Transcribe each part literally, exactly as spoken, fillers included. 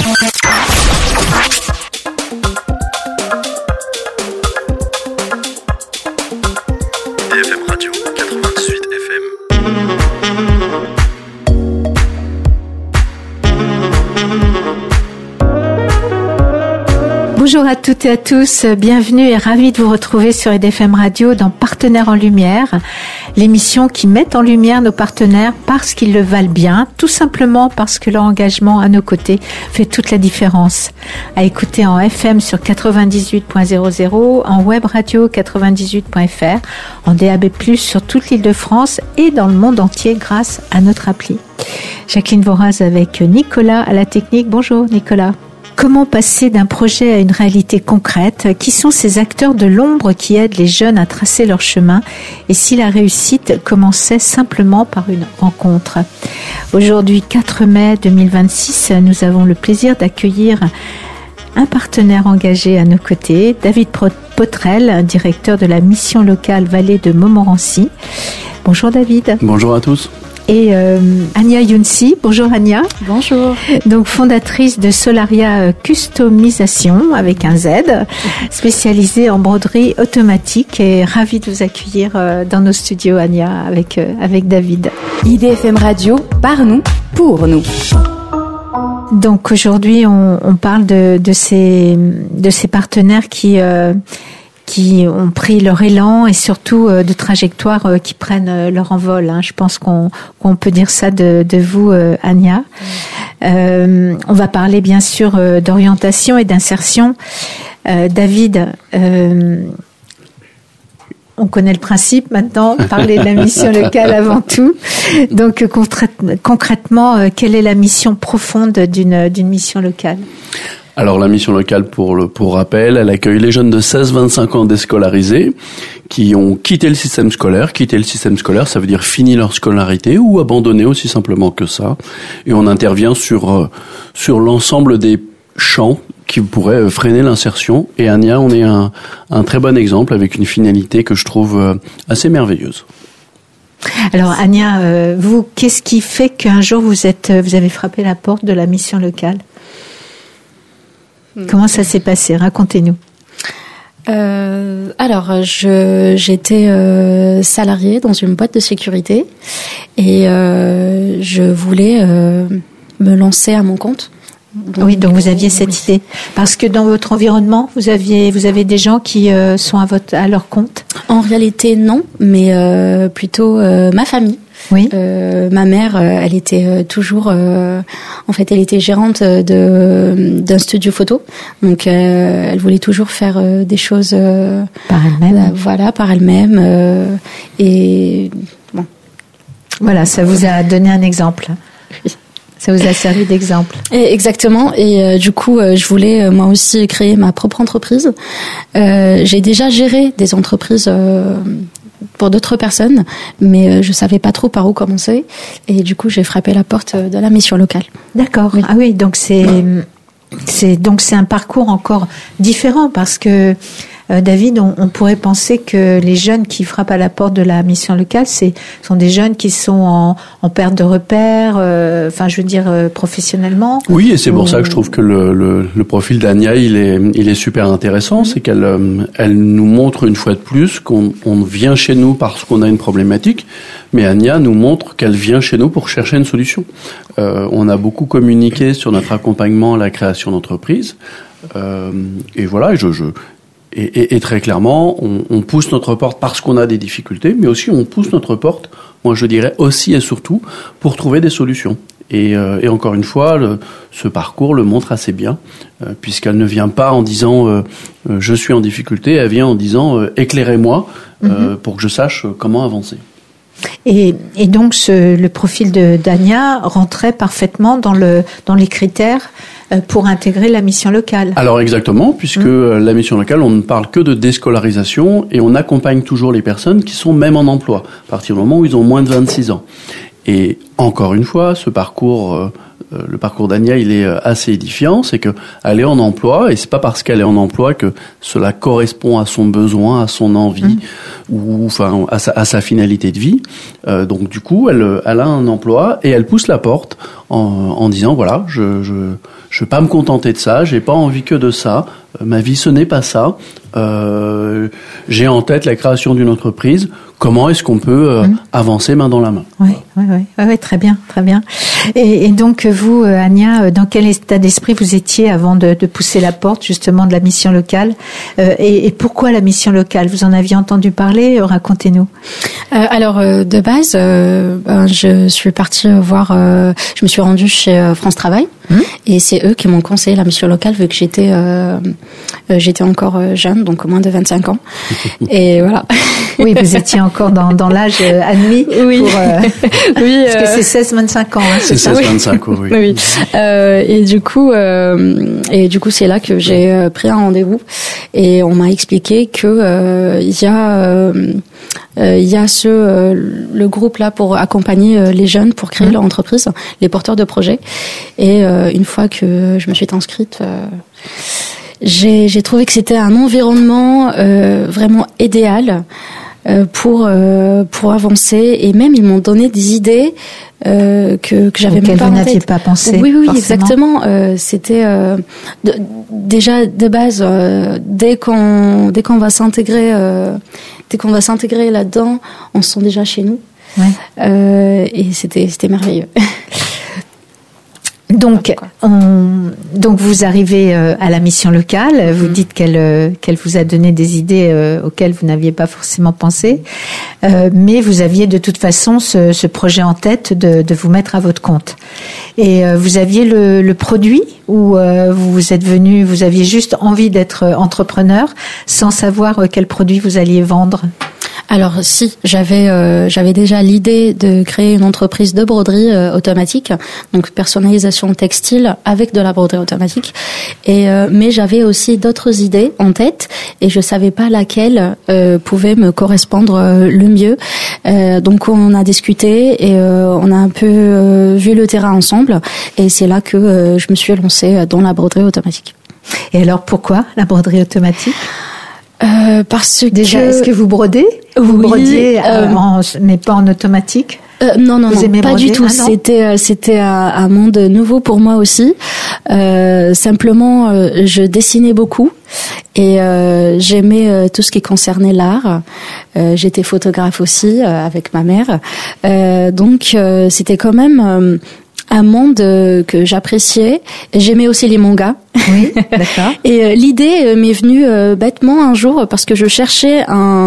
Bonjour à toutes et à tous, bienvenue et ravi de vous retrouver sur E D F M Radio dans Partenaires en Lumière, l'émission qui met en lumière nos partenaires parce qu'ils le valent bien, tout simplement parce que leur engagement à nos côtés fait toute la différence. À écouter en F M sur quatre-vingt-dix-huit point zéro zéro, en web radio quatre-vingt-dix-huit point F R, en D A B plus, sur toute l'île de France et dans le monde entier grâce à notre appli. Jacqueline Voraz avec Nicolas à la technique. Bonjour Nicolas. Comment passer d'un projet à une réalité concrète? Qui sont ces acteurs de l'ombre qui aident les jeunes à tracer leur chemin? Et si la réussite commençait simplement par une rencontre? Aujourd'hui, quatre mai deux mille vingt-six, nous avons le plaisir d'accueillir un partenaire engagé à nos côtés, David Potrel, directeur de la mission locale Vallée de Montmorency. Bonjour David. Bonjour à tous. Et euh, Ania Younsi. Bonjour Ania. Bonjour. Donc fondatrice de Solaria Customisation avec un Z, spécialisée en broderie automatique, et ravie de vous accueillir euh, dans nos studios Ania avec euh, avec David. I D F M Radio, par nous, pour nous. Donc aujourd'hui on, on parle de, de ces de ces partenaires qui euh, qui ont pris leur élan et surtout euh, de trajectoires euh, qui prennent euh, leur envol. Hein. Je pense qu'on, qu'on peut dire ça de, de vous, euh, Ania. Euh, on va parler bien sûr euh, d'orientation et d'insertion. Euh, David, euh, on connaît le principe maintenant, parler de la mission locale avant tout. Donc concrètement, euh, quelle est la mission profonde d'une, d'une mission locale ? Alors la mission locale, pour le pour rappel, elle accueille les jeunes de seize à vingt-cinq ans déscolarisés qui ont quitté le système scolaire. Quitté le système scolaire, ça veut dire fini leur scolarité ou abandonné, aussi simplement que ça. Et on intervient sur euh, sur l'ensemble des champs qui pourraient freiner l'insertion. Et Ania, on est un un très bon exemple avec une finalité que je trouve euh, assez merveilleuse. Alors Ania, euh, vous, qu'est-ce qui fait qu'un jour vous êtes vous avez frappé la porte de la mission locale ? Comment ça s'est passé? Racontez-nous. Euh, alors, je, j'étais euh, salariée dans une boîte de sécurité et euh, je voulais euh, me lancer à mon compte. Donc, oui, donc vous aviez cette oui. idée. Parce que dans votre environnement, vous aviez, vous avez des gens qui euh, sont à votre, à leur compte? En réalité, non, mais euh, plutôt euh, ma famille. Oui. Euh, ma mère, euh, elle était euh, toujours, euh, en fait, elle était gérante de d'un studio photo, donc euh, elle voulait toujours faire euh, des choses euh, par elle-même. Euh, voilà, par elle-même. Euh, et bon. Voilà, ça vous a donné un exemple. Ça vous a servi d'exemple. Et exactement. Et euh, du coup, euh, je voulais euh, moi aussi créer ma propre entreprise. Euh, j'ai déjà géré des entreprises. Euh, pour d'autres personnes, mais je savais pas trop par où commencer, et du coup j'ai frappé la porte de la mission locale. D'accord. Oui. Ah oui, donc c'est c'est donc c'est un parcours encore différent, parce que euh, David, on, on pourrait penser que les jeunes qui frappent à la porte de la mission locale, c'est sont des jeunes qui sont en, en perte de repères, euh, enfin je veux dire euh, professionnellement. Oui, et c'est pour ou... ça que je trouve que le, le, le profil d'Ania, il est il est super intéressant, mmh. c'est qu'elle euh, elle nous montre une fois de plus qu'on on vient chez nous parce qu'on a une problématique, mais Ania nous montre qu'elle vient chez nous pour chercher une solution. Euh, on a beaucoup communiqué sur notre accompagnement à la création d'entreprise, euh, et voilà, et je je Et, et, et très clairement, on, on pousse notre porte parce qu'on a des difficultés, mais aussi on pousse notre porte, moi je dirais aussi et surtout, pour trouver des solutions. Et, euh, et encore une fois, le, ce parcours le montre assez bien, euh, puisqu'elle ne vient pas en disant euh, euh, je suis en difficulté, elle vient en disant euh, éclairez-moi euh, mm-hmm. pour que je sache comment avancer. Et, et donc ce, le profil de d'Ania rentrait parfaitement dans le dans les critères pour intégrer la mission locale. Alors exactement, puisque mmh. la mission locale, on ne parle que de déscolarisation et on accompagne toujours les personnes qui sont même en emploi, à partir du moment où ils ont moins de vingt-six ans. Et encore une fois, ce parcours le parcours d'Ania, il est assez édifiant, c'est que elle est en emploi et c'est pas parce qu'elle est en emploi que cela correspond à son besoin, à son envie mmh. ou enfin à sa, à sa finalité de vie. Euh, donc du coup, elle, elle a un emploi et elle pousse la porte en, en disant voilà, je je je vais pas me contenter de ça, j'ai pas envie que de ça. Ma vie, ce n'est pas ça. Euh, j'ai en tête la création d'une entreprise. Comment est-ce qu'on peut euh, mmh. avancer main dans la main? Oui, oui, oui, oui, oui, très bien, très bien. Et, et donc vous, Ania, dans quel état d'esprit vous étiez avant de, de pousser la porte justement de la mission locale euh, et, et pourquoi la mission locale? Vous en aviez entendu parler? Racontez-nous. Euh, alors euh, de base, euh, ben, je suis partie voir. Euh, je me suis rendue chez euh, France Travail mmh. et c'est eux qui m'ont conseillé la mission locale vu que j'étais euh, euh, j'étais encore euh, jeune, donc moins de vingt-cinq ans. Et voilà. Oui, vous étiez encore dans, dans l'âge euh, admis. Oui. Pour, euh, oui. Parce que c'est seize vingt-cinq ans. Hein, c'est c'est seize vingt-cinq ans, oui. oui. Euh, et du coup, euh, et du coup, c'est là que j'ai euh, pris un rendez-vous et on m'a expliqué que euh, il y a euh, euh, il y a ce euh, le groupe là pour accompagner euh, les jeunes pour créer mmh. leur entreprise, les porteurs de projets. Et euh, une fois que je me suis inscrite. Euh, J'ai, j'ai trouvé que c'était un environnement euh, vraiment idéal euh, pour euh, pour avancer et même ils m'ont donné des idées euh, que que j'avais même pas vous en n'aviez tête. pas pensé. Oui oui, oui forcément. exactement. Euh, c'était euh, de, déjà de base euh, dès qu'on dès qu'on va s'intégrer euh, dès qu'on va s'intégrer là-dedans, on se sent déjà chez nous. Ouais. Euh, et c'était c'était merveilleux. Donc, on, donc vous arrivez euh, à la mission locale. Vous mmh. dites qu'elle euh, qu'elle vous a donné des idées euh, auxquelles vous n'aviez pas forcément pensé, euh, mais vous aviez de toute façon ce, ce projet en tête de, de vous mettre à votre compte. Et euh, vous aviez le, le produit ou euh, vous êtes venu, vous aviez juste envie d'être entrepreneur sans savoir euh, quel produit vous alliez vendre. Alors si, j'avais euh, j'avais déjà l'idée de créer une entreprise de broderie euh, automatique, donc personnalisation textile avec de la broderie automatique. Et euh, mais j'avais aussi d'autres idées en tête et je savais pas laquelle euh, pouvait me correspondre euh, le mieux. Euh, donc on a discuté et euh, on a un peu euh, vu le terrain ensemble et c'est là que euh, je me suis lancée dans la broderie automatique. Et alors pourquoi la broderie automatique? Euh, parce Déjà, que... est-ce que vous brodez? Vous oui, brodiez, euh, en, mais pas en automatique? Euh, non, non, vous non, pas broder? du tout. Ah, c'était, c'était un, un monde nouveau pour moi aussi. Euh, simplement, euh, je dessinais beaucoup et euh, j'aimais euh, tout ce qui concernait l'art. Euh, j'étais photographe aussi euh, avec ma mère. Euh, donc, euh, c'était quand même euh, un monde euh, que j'appréciais. J'aimais aussi les mangas. Oui, d'accord. Et euh, l'idée euh, m'est venue euh, bêtement un jour parce que je cherchais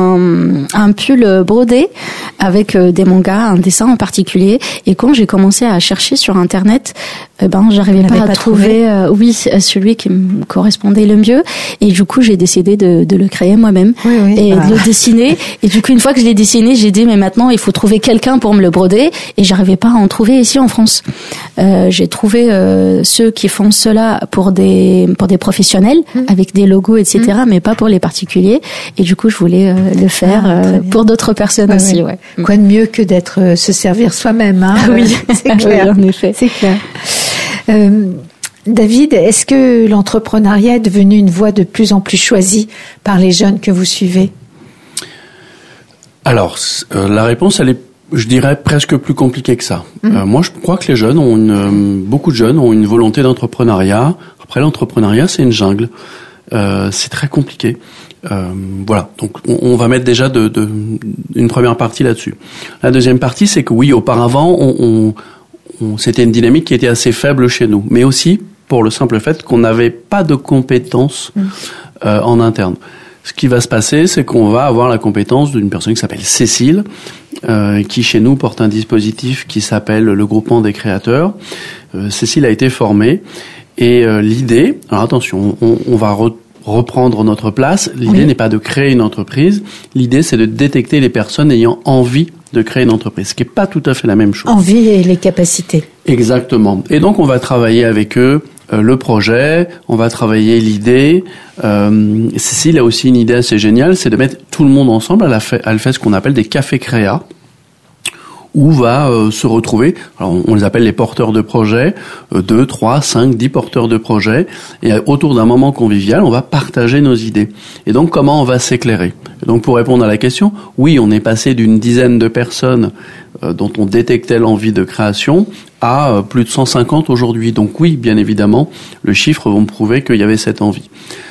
un, un pull brodé avec euh, des mangas, un dessin en particulier. Et quand j'ai commencé à chercher sur Internet, euh, ben j'arrivais pas à pas trouver, euh, oui, celui qui me correspondait le mieux. Et du coup, j'ai décidé de, de le créer moi-même oui, oui, et bah. de le dessiner. Et du coup, une fois que je l'ai dessiné, j'ai dit mais maintenant il faut trouver quelqu'un pour me le broder. Et j'arrivais pas à en trouver ici en France. Euh, j'ai trouvé euh, ceux qui font cela pour des pour des professionnels mmh. avec des logos et cetera mmh. mais pas pour les particuliers et du coup je voulais euh, le faire ah, euh, pour d'autres personnes ouais, aussi ouais. Ouais. Quoi de mieux que d'être euh, se servir soi-même hein oui c'est clair oui, en effet c'est clair. Euh, David, est-ce que l'entrepreneuriat est devenu une voie de plus en plus choisie par les jeunes que vous suivez? Alors euh, la réponse elle est je dirais presque plus compliquée que ça. Mmh. Euh, moi, je crois que les jeunes ont une, euh, beaucoup de jeunes ont une volonté d'entrepreneuriat. Après, l'entrepreneuriat, c'est une jungle. Euh, c'est très compliqué. Euh, voilà. Donc, on, on va mettre déjà de, de, une première partie là-dessus. La deuxième partie, c'est que oui, auparavant, on, on, on, c'était une dynamique qui était assez faible chez nous, mais aussi pour le simple fait qu'on n'avait pas de compétences mmh. euh, en interne. Ce qui va se passer, c'est qu'on va avoir la compétence d'une personne qui s'appelle Cécile, euh, qui chez nous porte un dispositif qui s'appelle le groupement des créateurs. Euh, Cécile a été formée et euh, l'idée, alors attention, on, on va re, reprendre notre place. L'idée oui. n'est pas de créer une entreprise. L'idée, c'est de détecter les personnes ayant envie de créer une entreprise, ce qui n'est pas tout à fait la même chose. Envie et les capacités. Exactement. Et donc, on va travailler avec eux euh, le projet, on va travailler l'idée. Euh, Cécile a aussi une idée assez géniale, c'est de mettre tout le monde ensemble. Elle a fait, elle fait ce qu'on appelle des cafés créa, où va euh, se retrouver, alors on les appelle les porteurs de projets, euh, deux, trois, cinq, dix porteurs de projets, et autour d'un moment convivial, on va partager nos idées. Et donc, comment on va s'éclairer? Et donc, pour répondre à la question, oui, on est passé d'une dizaine de personnes euh, dont on détectait l'envie de création à euh, plus de cent cinquante aujourd'hui. Donc oui, bien évidemment, le chiffre va me prouver qu'il y avait cette envie.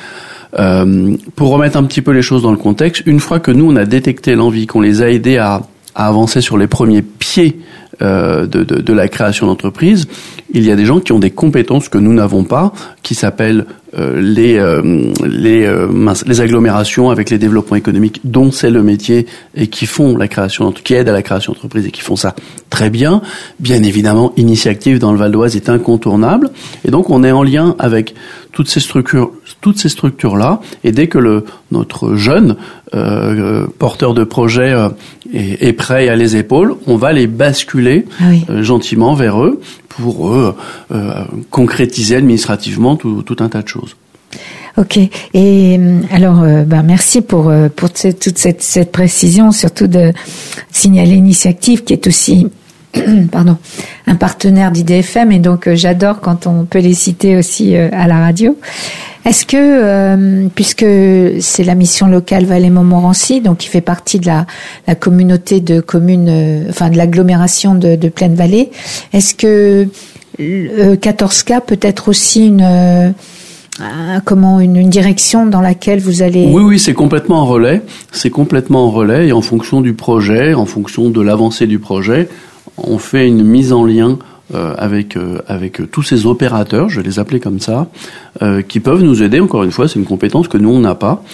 Euh, pour remettre un petit peu les choses dans le contexte, une fois que nous, on a détecté l'envie, qu'on les a aidés à, à avancer sur les premiers pieds euh, de, de, de la création d'entreprise, il y a des gens qui ont des compétences que nous n'avons pas, qui s'appellent euh, les euh, les euh, mince, les agglomérations avec les développements économiques, dont c'est le métier, et qui font la création, qui aident à la création d'entreprise et qui font ça très bien. Bien évidemment, Initiactive dans le Val d'Oise est incontournable, et donc on est en lien avec toutes ces structures, toutes ces structures là. Et dès que le notre jeune euh, porteur de projet euh, est, est prêt à les épaules, on va les basculer ah oui. euh, gentiment vers eux pour eux euh, concrétiser administrativement tout, tout un tas de choses. Ok. Et alors, euh, ben merci pour euh, pour cette, toute cette, cette précision, surtout de signaler Initiactive qui est aussi pardon un partenaire d'I D F M, et donc euh, j'adore quand on peut les citer aussi euh, à la radio. Est-ce que, euh, puisque c'est la mission locale Valais-Montmorency, donc qui fait partie de la, la communauté de communes, euh, enfin de l'agglomération de, de Plaine-Vallée, est-ce que euh, quatorze K peut être aussi une, euh, comment une, une direction dans laquelle vous allez... Oui, oui, c'est complètement en relais. C'est complètement en relais, et en fonction du projet, en fonction de l'avancée du projet, on fait une mise en lien Euh, avec euh, avec euh, tous ces opérateurs, je vais les appeler comme ça, euh, qui peuvent nous aider. Encore une fois, c'est une compétence que nous on n'a pas,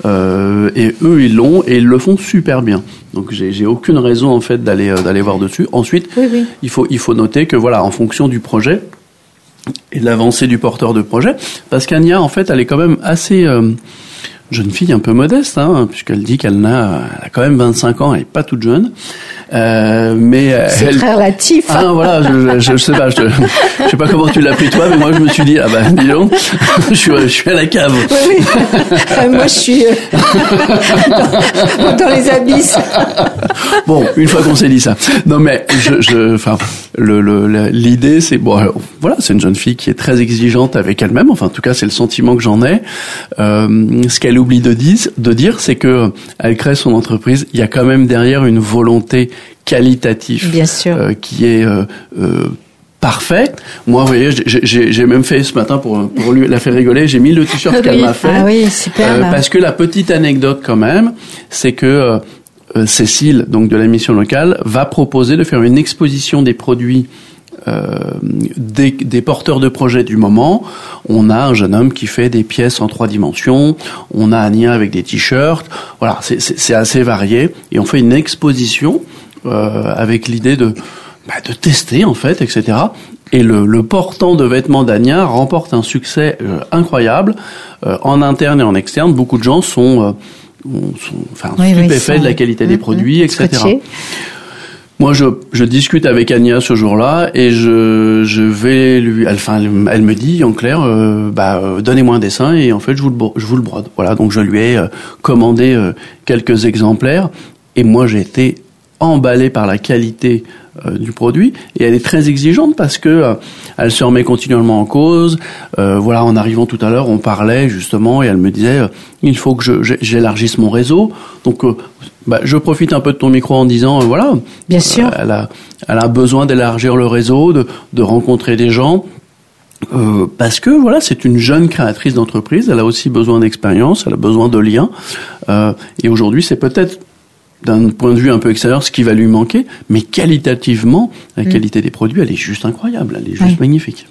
euh, et eux ils l'ont et ils le font super bien. Donc j'ai j'ai aucune raison en fait d'aller euh, d'aller voir dessus. Ensuite, oui, oui. il faut il faut noter que voilà, en fonction du projet et de l'avancée du porteur de projet, parce qu'Ania en fait elle est quand même assez euh, jeune fille, un peu modeste, hein, puisqu'elle dit qu'elle a, elle a quand même vingt-cinq ans, elle est pas toute jeune. Euh, mais c'est elle... très relatif. Ah voilà, je, je, je sais pas, je, te... je sais pas comment tu l'as pris toi, mais moi je me suis dit ah bah dis donc, je suis, je suis à la cave. Oui, oui. Euh, moi je suis euh, dans, dans les abysses. Bon, une fois qu'on s'est dit ça, non mais je, je, enfin, le, le, l'idée c'est bon, alors, voilà, c'est une jeune fille qui est très exigeante avec elle-même. Enfin, en tout cas, c'est le sentiment que j'en ai. Euh, ce qu'elle oublie de dire, de dire, c'est que elle crée son entreprise. Il y a quand même derrière une volonté qualitative, bien sûr, euh, qui est euh, euh, parfait. Moi, vous voyez, j'ai, j'ai, j'ai même fait ce matin pour, pour lui, la faire rigoler. J'ai mis le t-shirt oui. qu'elle m'a fait. Ah oui, super. Euh, parce que la petite anecdote quand même, c'est que euh, Cécile, donc de la mission locale, va proposer de faire une exposition des produits Euh, des, des porteurs de projets du moment. On a un jeune homme qui fait des pièces en trois dimensions. On a Ania avec des t-shirts. Voilà, c'est, c'est, c'est assez varié. Et on fait une exposition euh, avec l'idée de, bah, de tester en fait, et cetera. Et le, le portant de vêtements d'Ania remporte un succès euh, incroyable euh, en interne et en externe. Beaucoup de gens sont, euh, sont enfin, oui, stupéfaits oui, de la qualité mmh, des produits, mmh, et cetera. Scotché. Moi, je, je discute avec Ania ce jour-là et je, je vais lui, elle, enfin, elle, elle me dit en clair, euh, bah, euh, donnez-moi un dessin et en fait, je vous le, je vous le brode. Voilà, donc je lui ai euh, commandé euh, quelques exemplaires et moi, j'ai été emballé par la qualité euh, du produit, et elle est très exigeante parce que euh, elle se remet continuellement en cause. Euh, voilà, en arrivant tout à l'heure, on parlait justement et elle me disait euh, il faut que je, j'élargisse mon réseau. Donc euh, bah, je profite un peu de ton micro en disant euh, voilà, bien sûr, euh, elle a elle a besoin d'élargir le réseau, de de rencontrer des gens. Euh, parce que voilà, c'est une jeune créatrice d'entreprise, elle a aussi besoin d'expérience, elle a besoin de liens, euh, et aujourd'hui c'est peut-être d'un point de vue un peu extérieur ce qui va lui manquer, mais qualitativement la mmh. qualité des produits elle est juste incroyable, elle est juste oui. magnifique.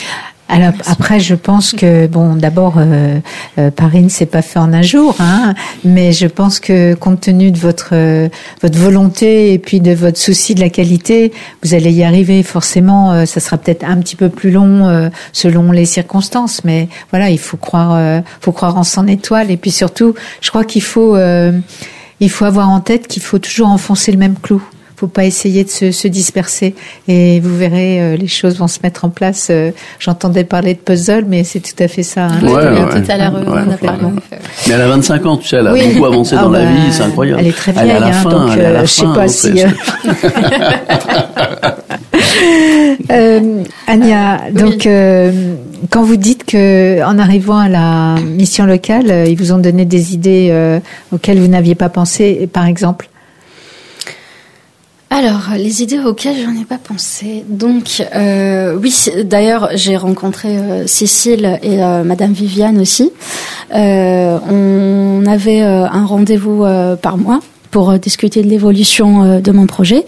Alors après, je pense que bon, d'abord, euh, euh, Paris ne s'est pas fait en un jour, hein, mais je pense que compte tenu de votre euh, votre volonté et puis de votre souci de la qualité, vous allez y arriver. Forcément, euh, ça sera peut-être un petit peu plus long euh, selon les circonstances, mais voilà, il faut croire, euh, faut croire en son étoile. Et puis surtout, je crois qu'il faut euh, il faut avoir en tête qu'il faut toujours enfoncer le même clou. faut pas essayer de se, se disperser. Et vous verrez, euh, les choses vont se mettre en place. Euh, j'entendais parler de puzzle, mais c'est tout à fait ça. Hein. Ouais, ouais, tout à l'heure, ouais, on a ouais, parlé. ouais. Mais elle a vingt-cinq ans, tu sais, elle a Oui. beaucoup avancé Ah dans bah, la vie, c'est incroyable. Elle est très vieille, elle est à la hein, fin, donc elle est à la euh, je sais fin, pas hein, si. c'est- euh, Ania, Oui. donc euh, quand vous dites que en arrivant à la mission locale, euh, ils vous ont donné des idées euh, auxquelles vous n'aviez pas pensé, par exemple. Alors, les idées auxquelles j'en ai pas pensé. Donc, euh, oui, d'ailleurs, j'ai rencontré euh, Cécile et euh, Madame Viviane aussi. Euh, on avait euh, un rendez-vous euh, par mois pour euh, discuter de l'évolution euh, de mon projet.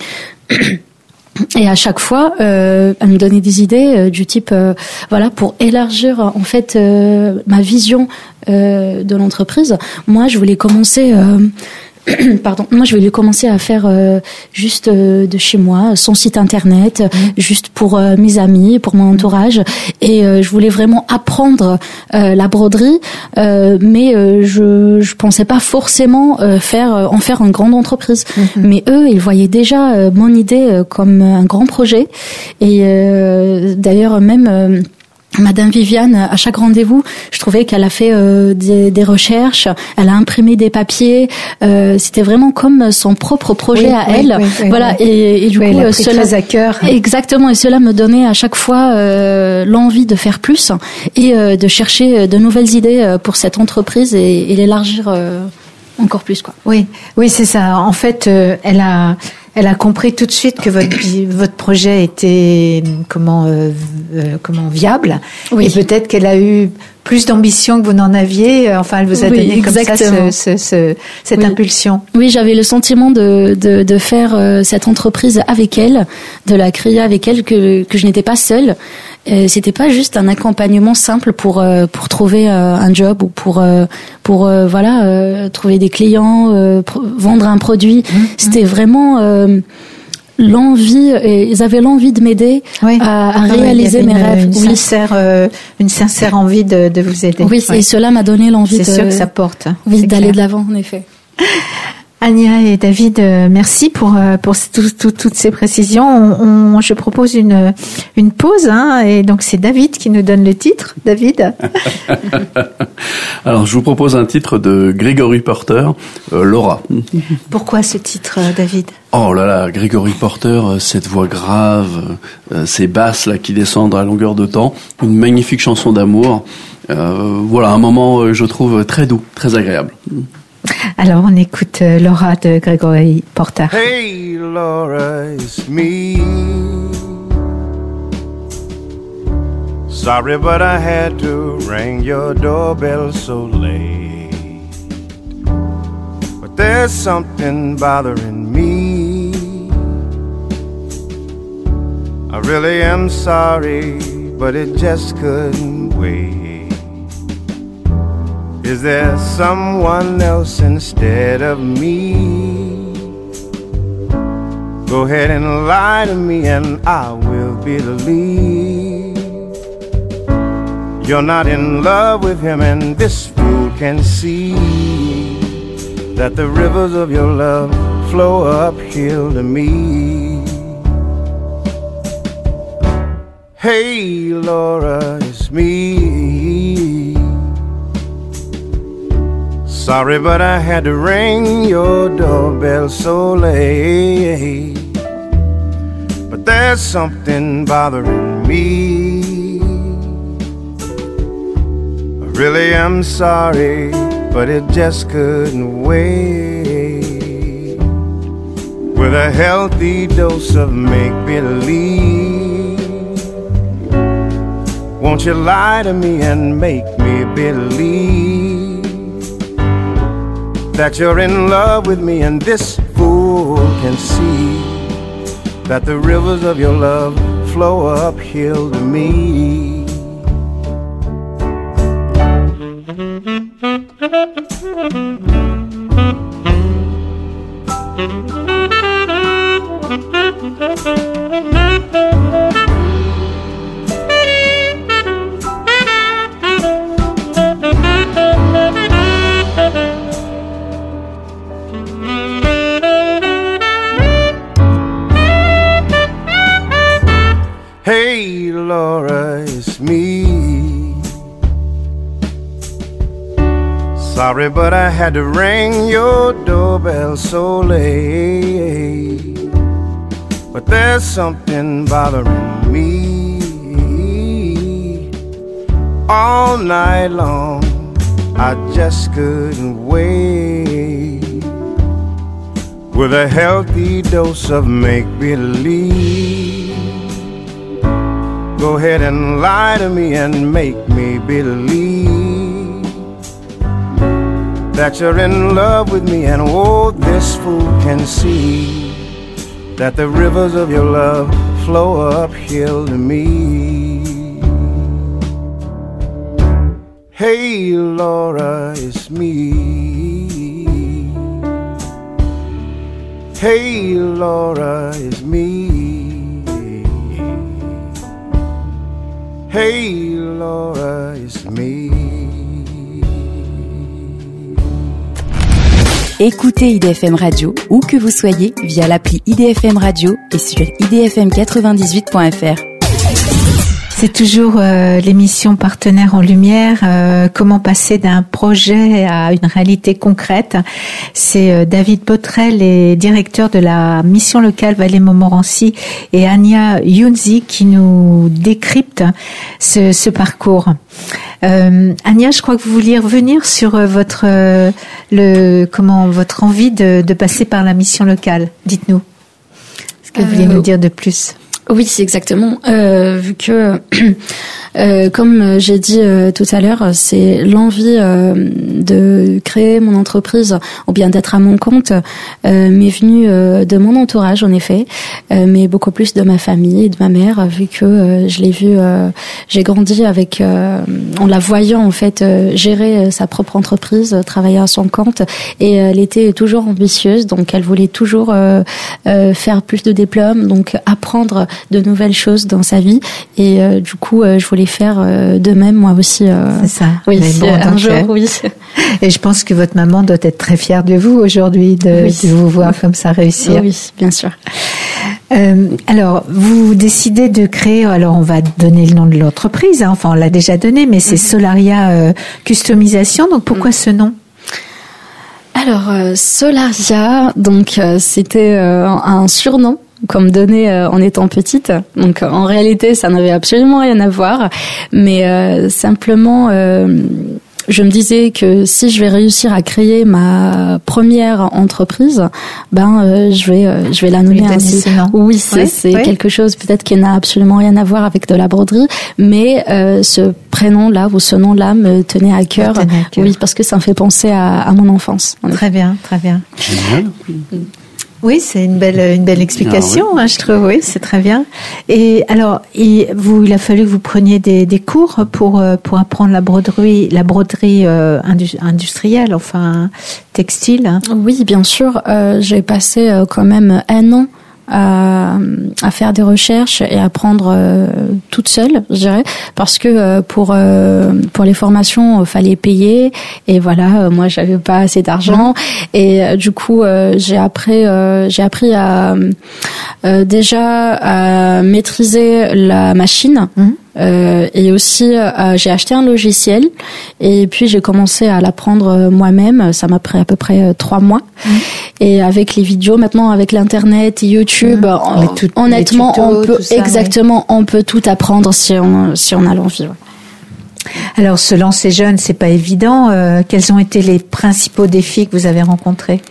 Et à chaque fois, euh, elle me donnait des idées euh, du type, euh, voilà, pour élargir en fait euh, ma vision euh, de l'entreprise. Moi, je voulais commencer. Euh, Pardon, moi je voulais commencer à faire euh, juste euh, de chez moi, son site internet, mmh. juste pour euh, mes amis, pour mon entourage, et euh, je voulais vraiment apprendre euh, la broderie, euh, mais euh, je je pensais pas forcément euh, faire euh, en faire une grande entreprise. Mmh. Mais eux, ils voyaient déjà euh, mon idée euh, comme un grand projet, et euh, d'ailleurs même euh, Madame Viviane, à chaque rendez-vous, je trouvais qu'elle a fait euh, des, des recherches, elle a imprimé des papiers. Euh, c'était vraiment comme son propre projet oui, à oui, elle. Oui, oui, voilà. Oui. Et, et du oui, coup, elle a pris cela très à cœur. Exactement. Et cela me donnait à chaque fois euh, l'envie de faire plus et euh, de chercher de nouvelles idées pour cette entreprise et, et l'élargir euh, encore plus, quoi. Oui, oui, c'est ça. En fait, euh, elle a. Elle a compris tout de suite que votre votre projet était comment euh, euh, comment viable, oui. Et peut-être qu'elle a eu plus d'ambition que vous n'en aviez. Enfin, elle vous a oui, donné exactement. comme ça ce, ce, ce, cette oui. impulsion. Oui, j'avais le sentiment de de, de faire euh, cette entreprise avec elle, de la créer avec elle, que que je n'étais pas seule. Euh, c'était pas juste un accompagnement simple pour euh, pour trouver euh, un job ou pour euh, pour euh, voilà euh, trouver des clients, euh, pro- vendre un produit. Mmh, c'était mmh. vraiment euh, l'envie. Et ils avaient l'envie de m'aider oui. à, à réaliser mes une, rêves. Une oui. sincère euh, une sincère envie de, de vous aider. Oui, oui. Et cela m'a donné l'envie. C'est de, sûr que ça porte. Oui, d'aller de l'avant, en effet. Ania et David, euh, merci pour pour tout, tout, toutes ces précisions. On, on, je propose une une pause, hein, et donc c'est David qui nous donne le titre. David. Alors je vous propose un titre de Gregory Porter, euh, Laura. Pourquoi ce titre, David? Oh là là, Gregory Porter, cette voix grave, euh, ces basses là qui descendent à longueur de temps, une magnifique chanson d'amour. Euh, voilà, un moment, euh, je trouve très doux, très agréable. Alors, on écoute euh, Laura de Gregory Porter. Hey Laura, it's me. Sorry, but I had to ring your doorbell so late. But there's something bothering me. I really am sorry, but it just couldn't wait. Is there someone else instead of me? Go ahead and lie to me and I will believe. You're not in love with him and this fool can see that the rivers of your love flow uphill to me. Hey Laura, it's me. Sorry, but I had to ring your doorbell so late. But there's something bothering me. I really am sorry, but it just couldn't wait. With a healthy dose of make-believe, won't you lie to me and make me believe that you're in love with me and this fool can see that the rivers of your love flow uphill to me. Sorry, but I had to ring your doorbell so late. But there's something bothering me. All night long, I just couldn't wait. With a healthy dose of make-believe, go ahead and lie to me and make me believe that you're in love with me, and oh, this fool can see that the rivers of your love flow uphill to me. Hey Laura, it's me. Hey Laura, it's me. Hey Laura, it's me. Écoutez I D F M Radio où que vous soyez via l'appli I D F M Radio et sur i d f m quatre-vingt-dix-huit point f r. C'est toujours euh, l'émission Partenaires en Lumière, euh, comment passer d'un projet à une réalité concrète. C'est euh, David Botrel, les directeurs de la mission locale Valais-Montmorency, et Ania Younzi qui nous décryptent ce, ce parcours. Euh, Ania, je crois que vous vouliez revenir sur euh, votre euh, le comment votre envie de, de passer par la mission locale. Dites-nous. Est-ce que vous vouliez euh, nous dire de plus? Oui, c'est exactement. Euh, vu que, euh, comme j'ai dit euh, tout à l'heure, c'est l'envie euh, de créer mon entreprise ou bien d'être à mon compte euh, m'est venue euh, de mon entourage, en effet, euh, mais beaucoup plus de ma famille et de ma mère, vu que euh, je l'ai vu, euh, j'ai grandi avec, euh, en la voyant en fait euh, gérer sa propre entreprise, travailler à son compte, et elle était toujours ambitieuse, donc elle voulait toujours euh, euh, faire plus de diplômes, donc apprendre de nouvelles choses dans sa vie, et euh, du coup euh, je voulais faire euh, de même moi aussi. Euh, c'est ça. Oui, bon, un jour, oui. Et je pense que votre maman doit être très fière de vous aujourd'hui de, oui. de vous voir comme ça réussir. Oui, bien sûr. Euh, alors, vous décidez de créer, alors on va donner le nom de l'entreprise, hein, enfin on l'a déjà donné, mais c'est mm-hmm. Solaria euh, Customisation, donc pourquoi mm-hmm. ce nom? Alors, euh, Solaria, donc euh, c'était euh, un surnom qu'on me donnait euh, en étant petite. Donc en réalité, ça n'avait absolument rien à voir, mais euh, simplement euh, je me disais que si je vais réussir à créer ma première entreprise, ben euh, je vais euh, je vais la nommer ainsi. Oui, c'est, ouais, c'est ouais. quelque chose peut-être qui n'a absolument rien à voir avec de la broderie, mais euh, ce prénom-là ou ce nom-là me tenait à cœur. Tenait à cœur. Oui, parce que ça me fait penser à, à mon enfance. Très bien, très bien. Génial. Oui, c'est une belle une belle explication, ah, oui. hein, je trouve. Oui, c'est très bien. Et alors, il, vous, il a fallu que vous preniez des, des cours pour pour apprendre la broderie, la broderie euh, industrielle, enfin textile. Hein. Oui, bien sûr. Euh, j'ai passé euh, quand même un an à, à faire des recherches et à apprendre euh, toute seule, je dirais, parce que euh, pour euh, pour les formations, il fallait payer, et voilà, euh, moi j'avais pas assez d'argent, et euh, du coup euh, j'ai appris euh, j'ai appris à euh, déjà à maîtriser la machine. Mmh. Euh, et aussi euh, j'ai acheté un logiciel, et puis j'ai commencé à l'apprendre moi-même. Ça m'a pris à peu près euh, trois mois. Mmh. Et avec les vidéos maintenant, avec l'internet, YouTube, mmh. on, tout, honnêtement tutos, on peut ça, exactement oui. on peut tout apprendre si on si on a l'envie. Ouais. Alors se lancer jeune, c'est pas évident. Euh, quels ont été les principaux défis que vous avez rencontrés?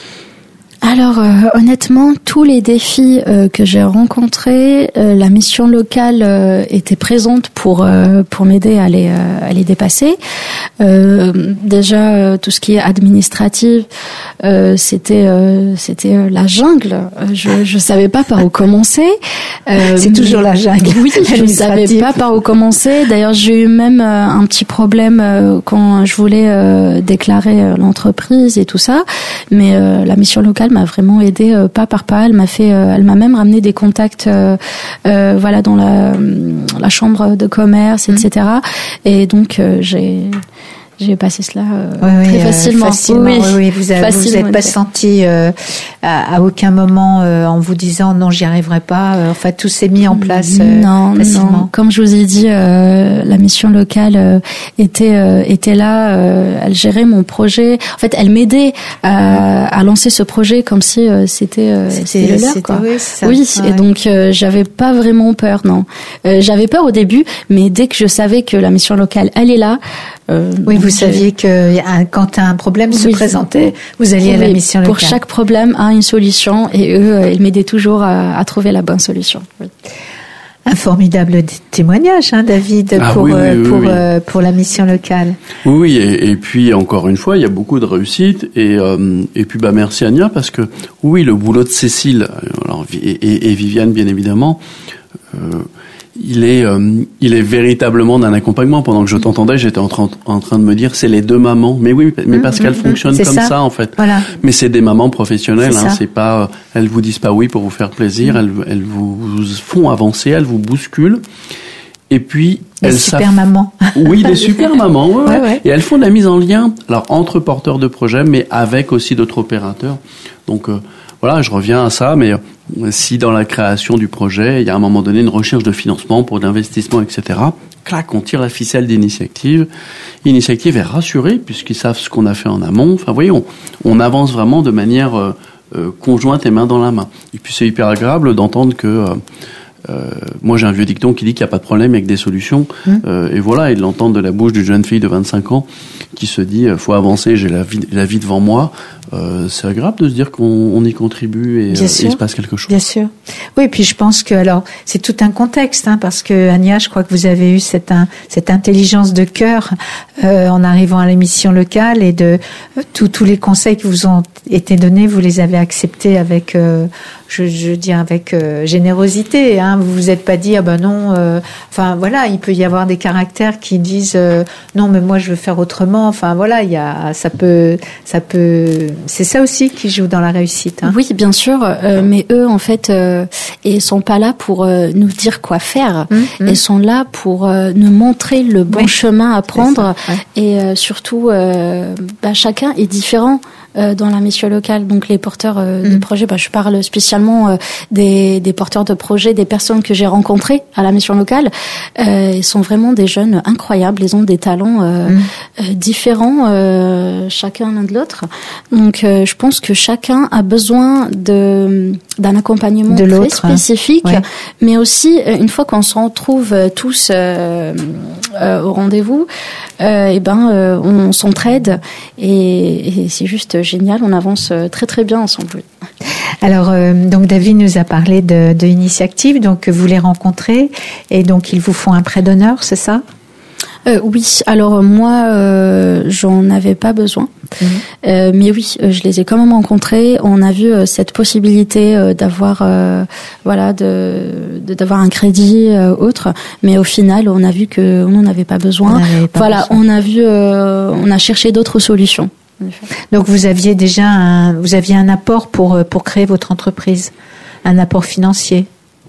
Alors euh, honnêtement, tous les défis euh, que j'ai rencontrés, euh, la mission locale euh, était présente pour euh, pour m'aider à les euh, à les dépasser. Euh, déjà euh, tout ce qui est administratif, euh, c'était euh, c'était euh, la jungle. Je je savais pas par où commencer. Euh, C'est toujours la jungle. Oui, je ne savais pas par où commencer. D'ailleurs, j'ai eu même euh, un petit problème euh, quand je voulais euh, déclarer euh, l'entreprise et tout ça. Mais euh, la mission locale m'a vraiment aidée euh, pas par pas. Elle m'a fait, euh, elle m'a même ramené des contacts, euh, euh, voilà, dans la la chambre de commerce, et cetera. Et donc euh, j'ai j'ai passé cela euh, oui, très oui, facilement. Euh, facilement. Oui, oui, oui. Vous avez, vous n'êtes pas senti euh, à, à aucun moment euh, en vous disant non, j'y arriverai pas. Euh, enfin, tout s'est mis en place euh, non, facilement. Non. Comme je vous ai dit, euh, la mission locale euh, était euh, était là. Euh, elle gérait mon projet. En fait, elle m'aidait à, à lancer ce projet comme si euh, c'était euh, c'était, c'était le leur. C'était, quoi. Oui, c'est ça. oui ouais. Et donc euh, j'avais pas vraiment peur. Non, euh, j'avais peur au début, mais dès que je savais que la mission locale elle est là. Euh, oui, vous saviez que quand un problème oui, se présentait, vous alliez oui, à la mission locale. Pour chaque problème, a une solution, et eux, ils m'aidaient toujours à, à trouver la bonne solution. Oui. Un formidable témoignage, hein, David, ah, pour oui, oui, euh, oui, pour oui. Euh, pour la mission locale. Oui, oui, et, et puis encore une fois, il y a beaucoup de réussite, et euh, et puis bah merci Ania, parce que oui, le boulot de Cécile, alors et, et, et Viviane bien évidemment. Euh, Il est, euh, il est véritablement d'un accompagnement. Pendant que je t'entendais, j'étais en train, en train de me dire, c'est les deux mamans. Mais oui, mais parce mmh, qu'elles mmh, fonctionnent comme ça. ça, en fait. Voilà. Mais c'est des mamans professionnelles. C'est, hein, c'est pas, elles vous disent pas oui pour vous faire plaisir. Mmh. Elles, elles vous, vous font avancer, elles vous bousculent. Et puis, les elles super savent... mamans. Oui, les super mamans. Ouais, ouais, ouais. Ouais. Et elles font de la mise en lien, alors entre porteurs de projets, mais avec aussi d'autres opérateurs. Donc euh, voilà, je reviens à ça, mais si dans la création du projet, il y a à un moment donné une recherche de financement pour l'investissement, et cetera, clac, on tire la ficelle d'Initiactive. Initiactive est rassurée puisqu'ils savent ce qu'on a fait en amont. Enfin, vous voyez, on, on avance vraiment de manière euh, euh, conjointe et main dans la main. Et puis c'est hyper agréable d'entendre que... Euh, Euh, moi j'ai un vieux dicton qui dit qu'il n'y a pas de problème avec des solutions mmh. euh, et voilà, et de l'entendre de la bouche d'une jeune fille de vingt-cinq ans qui se dit euh, faut avancer, j'ai la vie, la vie devant moi, euh, c'est agréable de se dire qu'on on y contribue et, euh, et il se passe quelque chose. Bien sûr. Oui, et puis je pense que alors c'est tout un contexte hein, parce que Ania, je crois que vous avez eu cette un, cette intelligence de cœur euh, en arrivant à l'émission locale et de euh, tous tous les conseils qui vous ont été donnés, vous les avez acceptés avec euh, je je dis avec euh, générosité hein. Vous vous êtes pas dit ah ben non euh, enfin voilà, il peut y avoir des caractères qui disent euh, non mais moi je veux faire autrement, enfin voilà, il y a ça peut ça peut c'est ça aussi qui joue dans la réussite hein. Oui, bien sûr, euh, mais eux en fait euh, ils sont pas là pour euh, nous dire quoi faire, mmh, mmh. Ils sont là pour euh, nous montrer le bon oui. chemin à prendre ça, ouais. Et euh, surtout euh, bah, chacun est différent euh, dans la mission locale, donc les porteurs euh, mmh. de projets, bah, je parle spécialement euh, des, des porteurs de projets, des personnes que j'ai rencontrées à la mission locale, euh, ils sont vraiment des jeunes incroyables, ils ont des talents euh, mmh. euh, différents euh, chacun l'un de l'autre, donc euh, je pense que chacun a besoin de d'un accompagnement de très spécifique, hein. Ouais. Mais aussi une fois qu'on se retrouve tous euh, euh, au rendez-vous, euh, et ben euh, on s'entraide et, et c'est juste génial, on avance très très bien ensemble. Alors euh, donc David nous a parlé de, de Initiactive, donc vous les rencontrez et donc ils vous font un prêt d'honneur, c'est ça? Euh, oui, alors moi, euh, j'en avais pas besoin, mmh. euh, mais oui, je les ai quand même rencontrés. On a vu euh, cette possibilité euh, d'avoir, euh, voilà, de, de d'avoir un crédit euh, autre, mais au final, on a vu que on n'en avait pas besoin. On pas voilà, besoin. on a vu, euh, on a cherché d'autres solutions. Donc vous aviez déjà un, vous aviez un apport pour pour créer votre entreprise, un apport financier.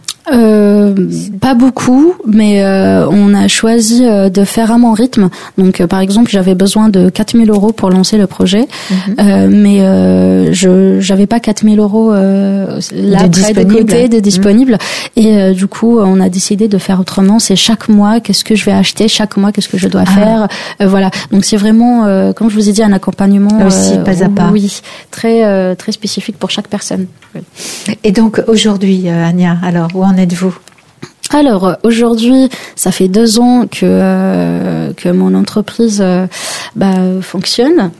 Euh, pas beaucoup, mais euh, on a choisi euh, de faire à mon rythme. Donc, euh, par exemple, j'avais besoin de quatre mille euros pour lancer le projet, mm-hmm. euh, mais euh, je j'avais pas quatre mille euros euh, là de près de côté de disponible. Mm-hmm. Et euh, du coup, on a décidé de faire autrement. C'est chaque mois, qu'est-ce que je vais acheter, chaque mois, qu'est-ce que je dois ah. faire. Euh, voilà. Donc, c'est vraiment, euh, comme je vous ai dit, un accompagnement là aussi euh, pas à pas. Oui, très euh, très spécifique pour chaque personne. Oui. Et donc aujourd'hui, euh, Ania, alors où en êtes-vous? Alors aujourd'hui, ça fait deux ans que euh, que mon entreprise euh, bah, fonctionne.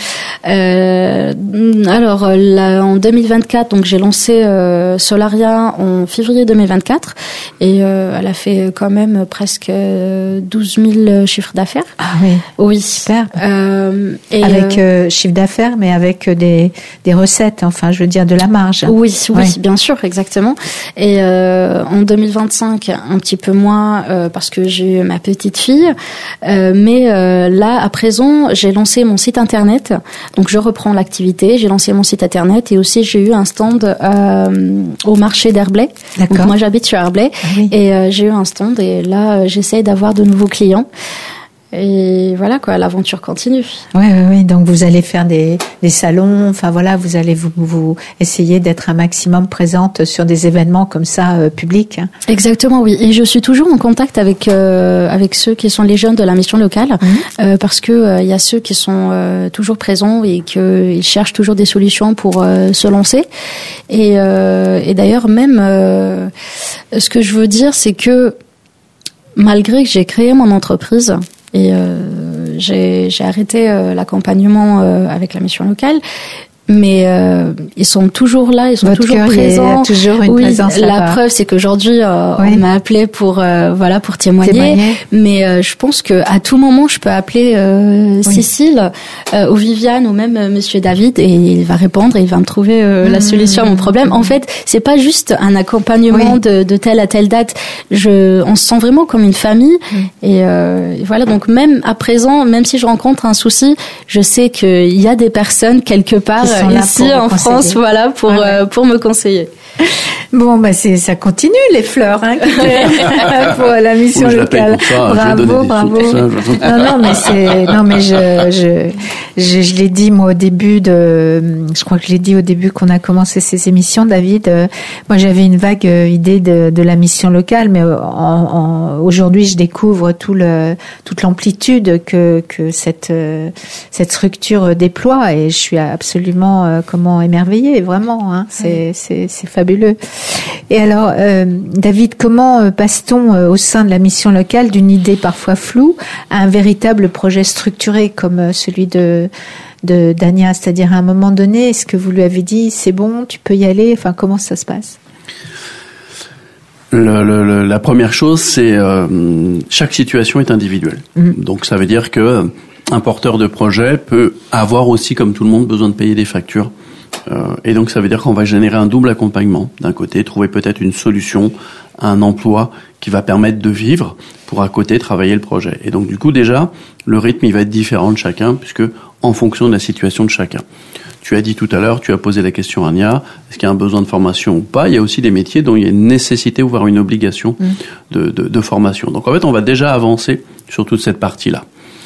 euh, alors là, en deux mille vingt-quatre, donc j'ai lancé euh, Solaria en février deux mille vingt-quatre et euh, elle a fait quand même presque douze mille chiffres d'affaires. Ah oui, oui, super. Euh, et avec euh, chiffre d'affaires, mais avec des des recettes. Enfin, je veux dire de la marge. Oui, oui, ouais. Bien sûr, exactement. Et euh, en deux mille vingt-cinq. Un petit peu moins euh, parce que j'ai eu ma petite fille, euh, mais euh, là à présent j'ai lancé mon site internet, donc je reprends l'activité. J'ai lancé mon site internet et aussi j'ai eu un stand euh, au marché d'Herblay. D'accord. Donc moi j'habite sur Herblay ah, oui. et euh, j'ai eu un stand et là euh, j'essaie d'avoir de nouveaux clients. Et voilà quoi, l'aventure continue. Oui, oui, oui. Donc vous allez faire des, des salons. Enfin voilà, vous allez vous, vous essayer d'être un maximum présente sur des événements comme ça euh, publics. Hein. Exactement, oui. Et je suis toujours en contact avec euh, avec ceux qui sont les jeunes de la mission locale, mmh. euh, parce que il euh, y a ceux qui sont euh, toujours présents et qu'ils cherchent toujours des solutions pour euh, se lancer. Et, euh, et d'ailleurs même, euh, ce que je veux dire, c'est que malgré que j'ai créé mon entreprise. Et euh, j'ai, j'ai arrêté euh, l'accompagnement euh, avec la mission locale, mais euh, ils sont toujours là, ils sont Votre toujours cœur, présents. Il y a toujours une oui, présence la là-bas. preuve, c'est qu'aujourd'hui, euh, oui. on m'a appelé pour euh, voilà pour témoigner. témoigner. Mais euh, je pense que à tout moment, je peux appeler euh, oui. Cécile euh, ou Viviane ou même euh, Monsieur David et il va répondre et il va me trouver euh, mmh. la solution à mon problème. En fait, c'est pas juste un accompagnement oui. de, de telle à telle date. Je, on se sent vraiment comme une famille. Mmh. Et, euh, et voilà. Donc même à présent, même si je rencontre un souci, je sais qu'il y a des personnes quelque part ici en France, voilà, pour ouais, ouais. Euh, pour me conseiller. Bon, bah c'est ça continue les fleurs, hein, pour la mission oui, locale. Ça, bravo, bravo. Ça, non, non, mais c'est, non, mais je, je, je, je l'ai dit moi au début de, je crois que je l'ai dit au début qu'on a commencé ces émissions, David. Euh, moi, j'avais une vague euh, idée de, de la mission locale, mais en, en, aujourd'hui, je découvre tout le, toute l'amplitude que que cette euh, cette structure déploie, et je suis absolument euh, comment émerveillée, vraiment. Hein, c'est, oui. c'est, c'est fabuleux. Et alors, euh, David, comment passe-t-on euh, au sein de la mission locale d'une idée parfois floue à un véritable projet structuré comme euh, celui de, de d'Ania? C'est-à-dire, à un moment donné, est-ce que vous lui avez dit c'est bon, tu peux y aller? Enfin, comment ça se passe? Le, le, la première chose, c'est euh, chaque situation est individuelle. Mmh. Donc, ça veut dire que un porteur de projet peut avoir aussi, comme tout le monde, besoin de payer des factures. Euh, et donc ça veut dire qu'on va générer un double accompagnement. D'un côté, trouver peut-être une solution, un emploi qui va permettre de vivre, pour à côté travailler le projet. Et donc du coup déjà, le rythme il va être différent de chacun, puisque en fonction de la situation de chacun. Tu as dit tout à l'heure, tu as posé la question à Ania, est-ce qu'il y a un besoin de formation ou pas? Il y a aussi des métiers dont il y a une nécessité, voire une obligation mmh. de, de, de formation. Donc en fait, on va déjà avancer sur toute cette partie-là.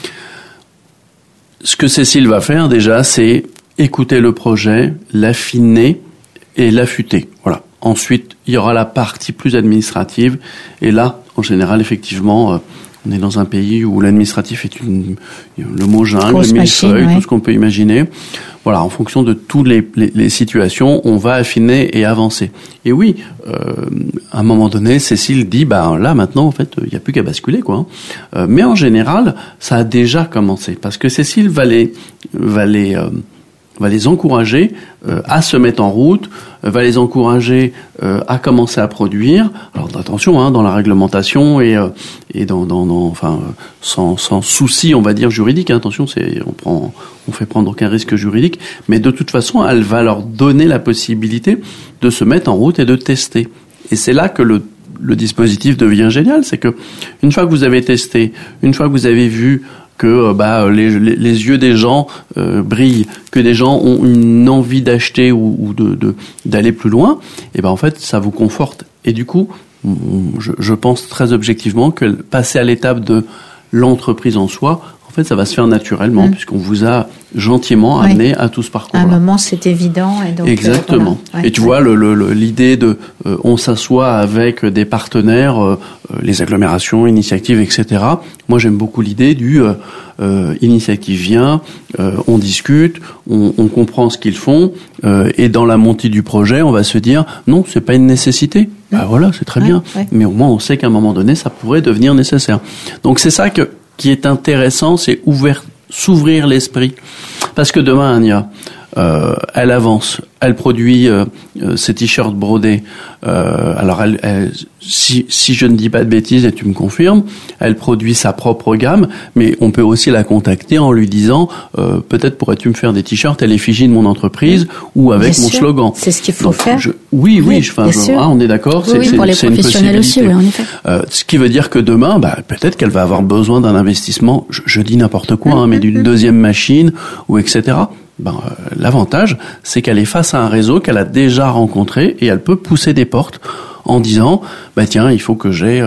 Ce que Cécile va faire déjà, c'est écouter le projet, l'affiner et l'affûter. Voilà. Ensuite, il y aura la partie plus administrative. Et là, en général, effectivement, euh, on est dans un pays où l'administratif est une, le mot jungle, le millefeuille, ouais. tout ce qu'on peut imaginer. Voilà, en fonction de toutes les, les, les situations, on va affiner et avancer. Et oui, euh, à un moment donné, Cécile dit, bah là maintenant, en fait, il n'y a plus qu'à basculer, quoi. Euh, mais en général, ça a déjà commencé, parce que Cécile va les, va les euh, va les encourager euh, à se mettre en route, euh, va les encourager euh, à commencer à produire. Alors attention, hein, dans la réglementation et euh, et dans, dans, dans enfin euh, sans sans souci, on va dire juridique. Hein, attention, c'est on prend on fait prendre aucun risque juridique, mais de toute façon, elle va leur donner la possibilité de se mettre en route et de tester. Et c'est là que le le dispositif devient génial, c'est que une fois que vous avez testé, une fois que vous avez vu que bah les, les, les yeux des gens euh, brillent, que des gens ont une envie d'acheter ou, ou de, de d'aller plus loin, et ben en fait ça vous conforte. Et du coup, je, je pense très objectivement que passer à l'étape de l'entreprise en soi, en fait, ça va se faire naturellement, mmh. puisqu'on vous a gentiment oui. amené à tout ce parcours-là. À un moment, c'est évident. Et donc, exactement. Euh, voilà. ouais, et tu ouais. vois, le, le, l'idée de euh, on s'assoit avec des partenaires, euh, les agglomérations, initiatives, et cetera. Moi, j'aime beaucoup l'idée du euh, euh, initiative vient, euh, on discute, on, on comprend ce qu'ils font, euh, et dans la montée du projet, on va se dire non, c'est pas une nécessité. Mmh. Bah voilà, c'est très ouais, bien. Ouais. Mais au moins, on sait qu'à un moment donné, ça pourrait devenir nécessaire. Donc, c'est ça que qui est intéressant, c'est ouvert, s'ouvrir l'esprit. Parce que demain, Ania, euh, elle avance, elle produit euh, euh, ses t-shirts brodés. Euh, alors, elle, elle, si, si je ne dis pas de bêtises, et tu me confirmes, elle produit sa propre gamme, mais on peut aussi la contacter en lui disant euh, peut-être pourrais-tu me faire des t-shirts à l'effigie de mon entreprise ou avec bien mon sûr. slogan. C'est ce qu'il faut Donc, faire. Je, oui, oui, je, enfin, je, ah, on est d'accord. Oui, c'est, oui, c'est, pour les c'est professionnels une aussi, oui, en effet. Euh, ce qui veut dire que demain, bah, peut-être qu'elle va avoir besoin d'un investissement. Je, je dis n'importe quoi, hein, mais d'une deuxième machine ou et cetera. Ben, euh, l'avantage, c'est qu'elle est face à un réseau qu'elle a déjà rencontré et elle peut pousser des portes en disant, bah tiens, il faut que j'ai euh,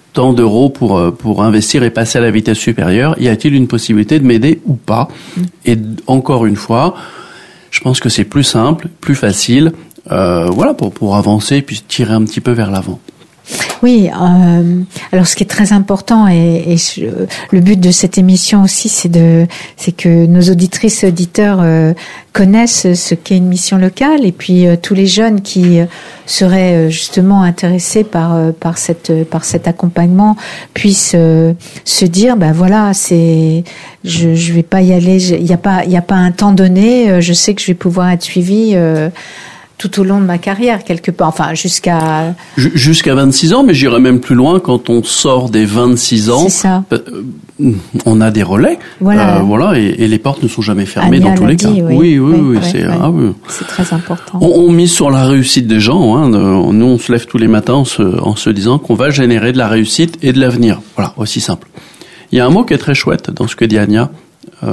tant d'euros pour pour investir et passer à la vitesse supérieure. Y a-t-il une possibilité de m'aider ou pas? Et encore une fois, je pense que c'est plus simple, plus facile, euh, voilà, pour pour avancer et puis tirer un petit peu vers l'avant. Oui, euh, alors ce qui est très important et, et je, le but de cette émission aussi, c'est de, c'est que nos auditrices et auditeurs euh, connaissent ce qu'est une mission locale et puis euh, tous les jeunes qui euh, seraient euh, justement intéressés par euh, par cette par cet accompagnement puissent euh, se dire, ben voilà, c'est, je je vais pas y aller, il y a pas il y a pas un temps donné, euh, je sais que je vais pouvoir être suivie Euh, tout au long de ma carrière, quelque part, enfin jusqu'à... Jusqu'à vingt-six ans, mais j'irais même plus loin, quand on sort des vingt-six ans, c'est ça. Euh, on a des relais, voilà, euh, voilà et, et les portes ne sont jamais fermées Anya dans tous les dit, cas. Oui, oui, oui, oui, oui, oui c'est, oui. Ah, oui. c'est très important. On, on mise sur la réussite des gens, hein, nous on se lève tous les matins en se, en se disant qu'on va générer de la réussite et de l'avenir. Voilà, aussi simple. Il y a un mot qui est très chouette dans ce que dit Anya. Euh,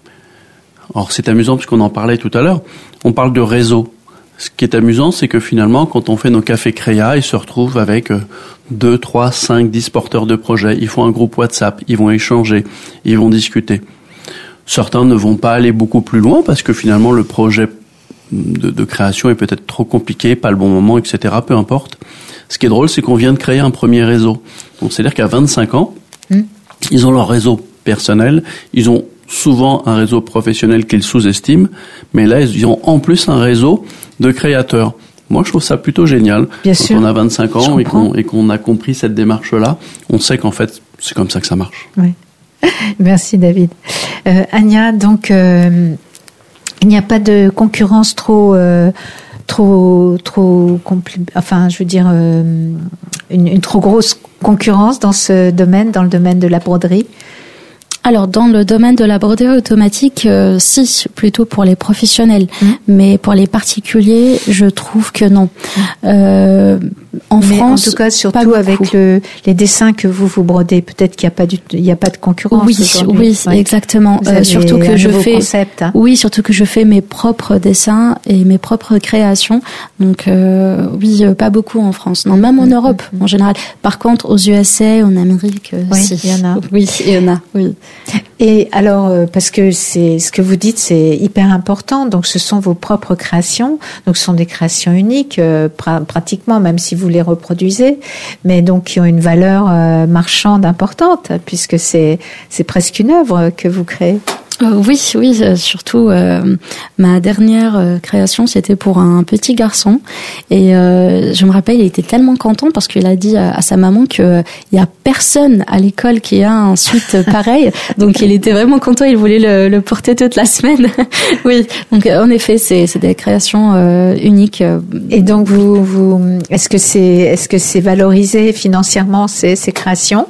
alors c'est amusant puisqu'on en parlait tout à l'heure, on parle de réseau. Ce qui est amusant, c'est que finalement, quand on fait nos cafés créa, ils se retrouvent avec deux, trois, cinq, dix porteurs de projets. Ils font un groupe WhatsApp, ils vont échanger, ils vont discuter. Certains ne vont pas aller beaucoup plus loin parce que finalement, le projet de, de création est peut-être trop compliqué, pas le bon moment, et cetera. Peu importe. Ce qui est drôle, c'est qu'on vient de créer un premier réseau. Donc, c'est-à-dire qu'à vingt-cinq ans, mmh. ils ont leur réseau personnel, ils ont souvent un réseau professionnel qu'ils sous-estiment, mais là, ils ont en plus un réseau de créateurs. Moi, je trouve ça plutôt génial. Bien Quand sûr. on a vingt-cinq ans et qu'on, et qu'on a compris cette démarche-là, on sait qu'en fait, c'est comme ça que ça marche. Oui. Merci, David. Euh, Anya, donc, euh, il n'y a pas de concurrence trop... Euh, trop trop compli- enfin je veux dire euh, une, une trop grosse concurrence dans ce domaine, dans le domaine de la broderie? Alors, dans le domaine de la broderie automatique, euh, si, plutôt pour les professionnels. Mmh. Mais pour les particuliers, je trouve que non. Mmh. Euh, en Mais France, en tout cas, surtout avec le, les dessins que vous vous brodez, peut-être qu'il n'y a pas du, il y a pas de concurrence. Oui, aujourd'hui. oui, ouais. exactement. Euh, surtout que un je nouveau fais, concept, hein. oui, surtout que je fais mes propres dessins et mes propres créations. Donc, euh, oui, pas beaucoup en France. Non, même en mmh, Europe, mmh. en général. Par contre, aux U S A, en Amérique, oui, si. il y en a. Oui, il y en a, oui. Et alors, parce que c'est ce que vous dites, c'est hyper important. Donc, ce sont vos propres créations. Donc, ce sont des créations uniques, euh, pra- pratiquement, même si vous les reproduisez, mais donc qui ont une valeur euh, marchande importante, puisque c'est c'est presque une œuvre que vous créez. Euh, oui, oui, euh, surtout euh, ma dernière euh, création, c'était pour un petit garçon, et euh, je me rappelle, il était tellement content parce qu'il a dit à, à sa maman que euh, il y a personne à l'école qui a un sweat pareil, donc il était vraiment content, il voulait le, le porter toute la semaine. Oui, donc en effet, c'est c'est des créations euh, uniques. Et donc vous vous est-ce que c'est est-ce que c'est valorisé financièrement ces ces créations?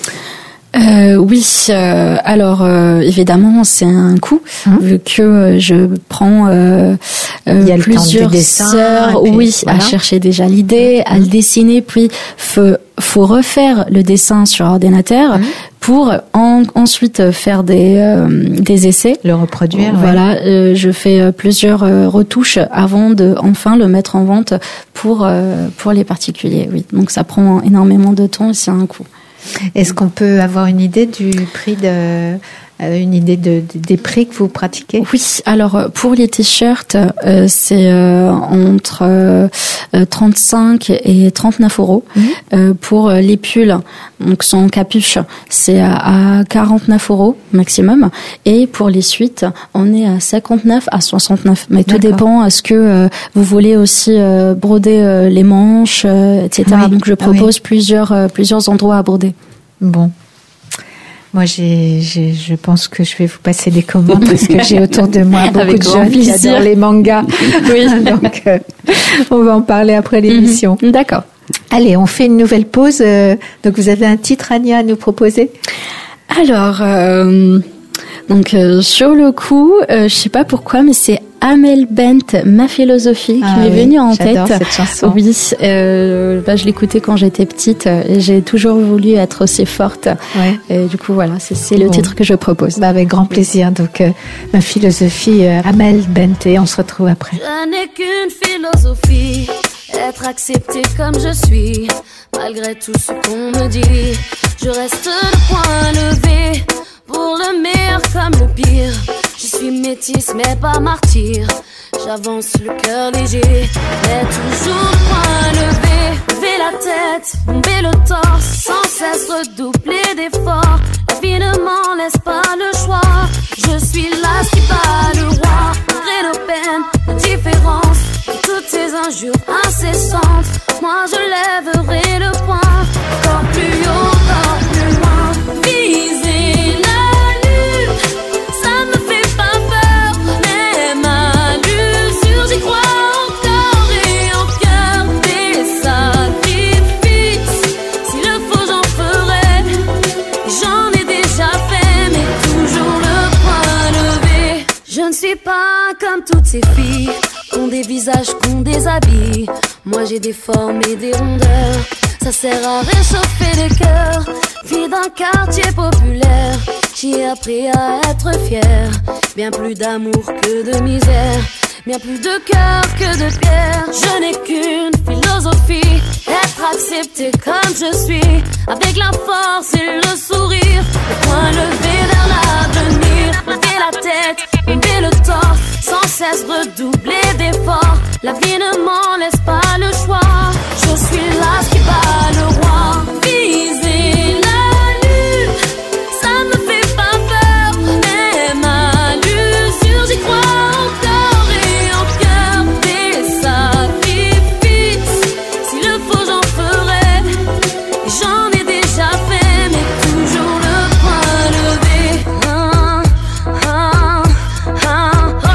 Euh, oui, euh, alors euh, évidemment c'est un coût hum. vu que euh, je prends euh, euh, Il y a plusieurs le dessin, heures, puis, oui, voilà. à chercher déjà l'idée, hum. à le dessiner, puis faut, faut refaire le dessin sur ordinateur hum. pour en, ensuite faire des euh, des essais, le reproduire. Voilà, ouais. euh, je fais euh, plusieurs euh, retouches avant de enfin le mettre en vente pour euh, pour les particuliers. Oui, donc ça prend énormément de temps et c'est un coût. Est-ce qu'on peut avoir une idée du prix de, une idée de, de des prix que vous pratiquez? Oui, alors pour les t-shirts, euh, c'est euh, entre euh, trente-cinq et trente-neuf euros. Mmh. Euh, pour les pulls, donc sans capuche, c'est à, à quarante-neuf euros maximum. Et pour les suites, on est à cinquante-neuf à soixante-neuf. Mais tout D'accord. dépend. Est-ce que euh, vous voulez aussi euh, broder euh, les manches, euh, et cetera. Oui. Donc je propose oui. plusieurs euh, plusieurs endroits à broder. Bon. Moi, j'ai, j'ai, je pense que je vais vous passer des commandes parce que j'ai autour de moi beaucoup Avec de grand jeunes plaisir. qui adorent les mangas. Oui. Donc, euh, on va en parler après l'émission. Mmh. D'accord. Allez, on fait une nouvelle pause. Euh, donc, vous avez un titre, Anya, à nous proposer? Alors, euh, donc euh, sur le coup, euh, je sais pas pourquoi, mais c'est Amel Bent, Ma philosophie, ah, qui m'est oui, venue en j'adore tête. Cette chanson. Oui, euh, bah, je l'écoutais quand j'étais petite et j'ai toujours voulu être aussi forte. Ouais. Et du coup, voilà, c'est, c'est le bon. titre que je propose. Bah, avec grand plaisir. Donc, euh, Ma philosophie, euh, Amel Bent, et on se retrouve après. Je n'ai qu'une philosophie, être acceptée comme je suis. Malgré tout ce qu'on me dit, je reste le poing levé, pour le meilleur comme le pire. Je suis métisse mais pas martyr, j'avance le cœur léger, mais toujours le poing levé. Lever la tête, bomber le torse, sans cesse redoubler d'efforts. La vie ne m'en laisse pas le choix, je suis là qui bat le roi. Malgré nos peines, nos différences, et toutes ces injures incessantes, moi je lèverai le poing, encore plus haut, encore plus loin. Viser la lune, ça me fait pas peur, même à l'usure, j'y crois encore et en cœur. Des sacrifices, s'il le faut j'en ferai, j'en ai déjà fait, mais toujours le poing levé. Je ne suis pas comme toutes ces filles, qu'ont des visages, qu'ont des habits. Moi j'ai des formes et des rondeurs, ça sert à réchauffer les cœurs. Fille d'un quartier populaire, j'y ai appris à être fière. Bien plus d'amour que de misère, bien plus de cœur que de pierre. Je n'ai qu'une philosophie, être acceptée comme je suis, avec la force et le sourire, le poing levé vers l'avenir. Lever la tête, lever le torse, sans cesse redoubler d'efforts. La vie ne m'en laisse pas le choix, je suis là qui bat le roi. Viser la lune, ça me fait pas peur, même à l'usure, j'y crois encore et en cœur. Des sacrifices, s'il le faut j'en ferai, j'en ai déjà fait, mais toujours le poing levé. Ah, ah, ah, oh.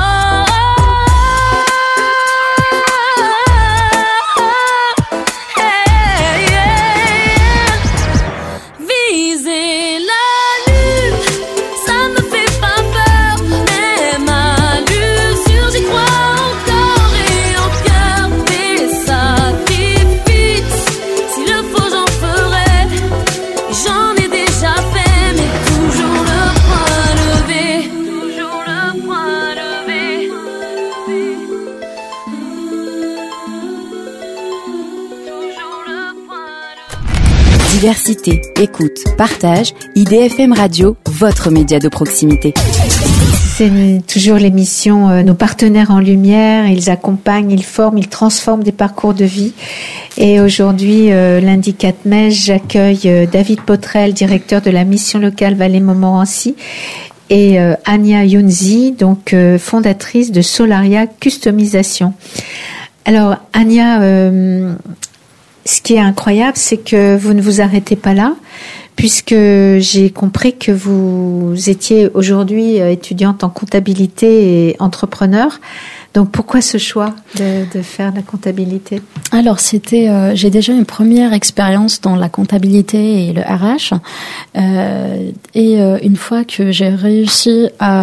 Viser la lune, ça me fait pas peur, même à l'usure, j'y crois encore et en cœur. Des sacrifices, s'il le faut j'en ferai, j'en ai déjà fait, mais toujours le poing levé, toujours le poing levé, toujours le poing levé. Diversité, écoute, partage, I D F M Radio, votre média de proximité. C'est toujours l'émission euh, Nos partenaires en lumière. Ils accompagnent, ils forment, ils transforment des parcours de vie. Et aujourd'hui, euh, lundi quatre mai, j'accueille euh, David Potrel, directeur de la mission locale Valais-Montmorency, et euh, Ania Younzi, donc euh, fondatrice de Solaria Customisation. Alors, Ania, euh, ce qui est incroyable, c'est que vous ne vous arrêtez pas là, puisque j'ai compris que vous étiez aujourd'hui étudiante en comptabilité et entrepreneur. Donc pourquoi ce choix de, de faire la comptabilité ? Alors c'était, euh, j'ai déjà une première expérience dans la comptabilité et le R H, euh, et euh, une fois que j'ai réussi à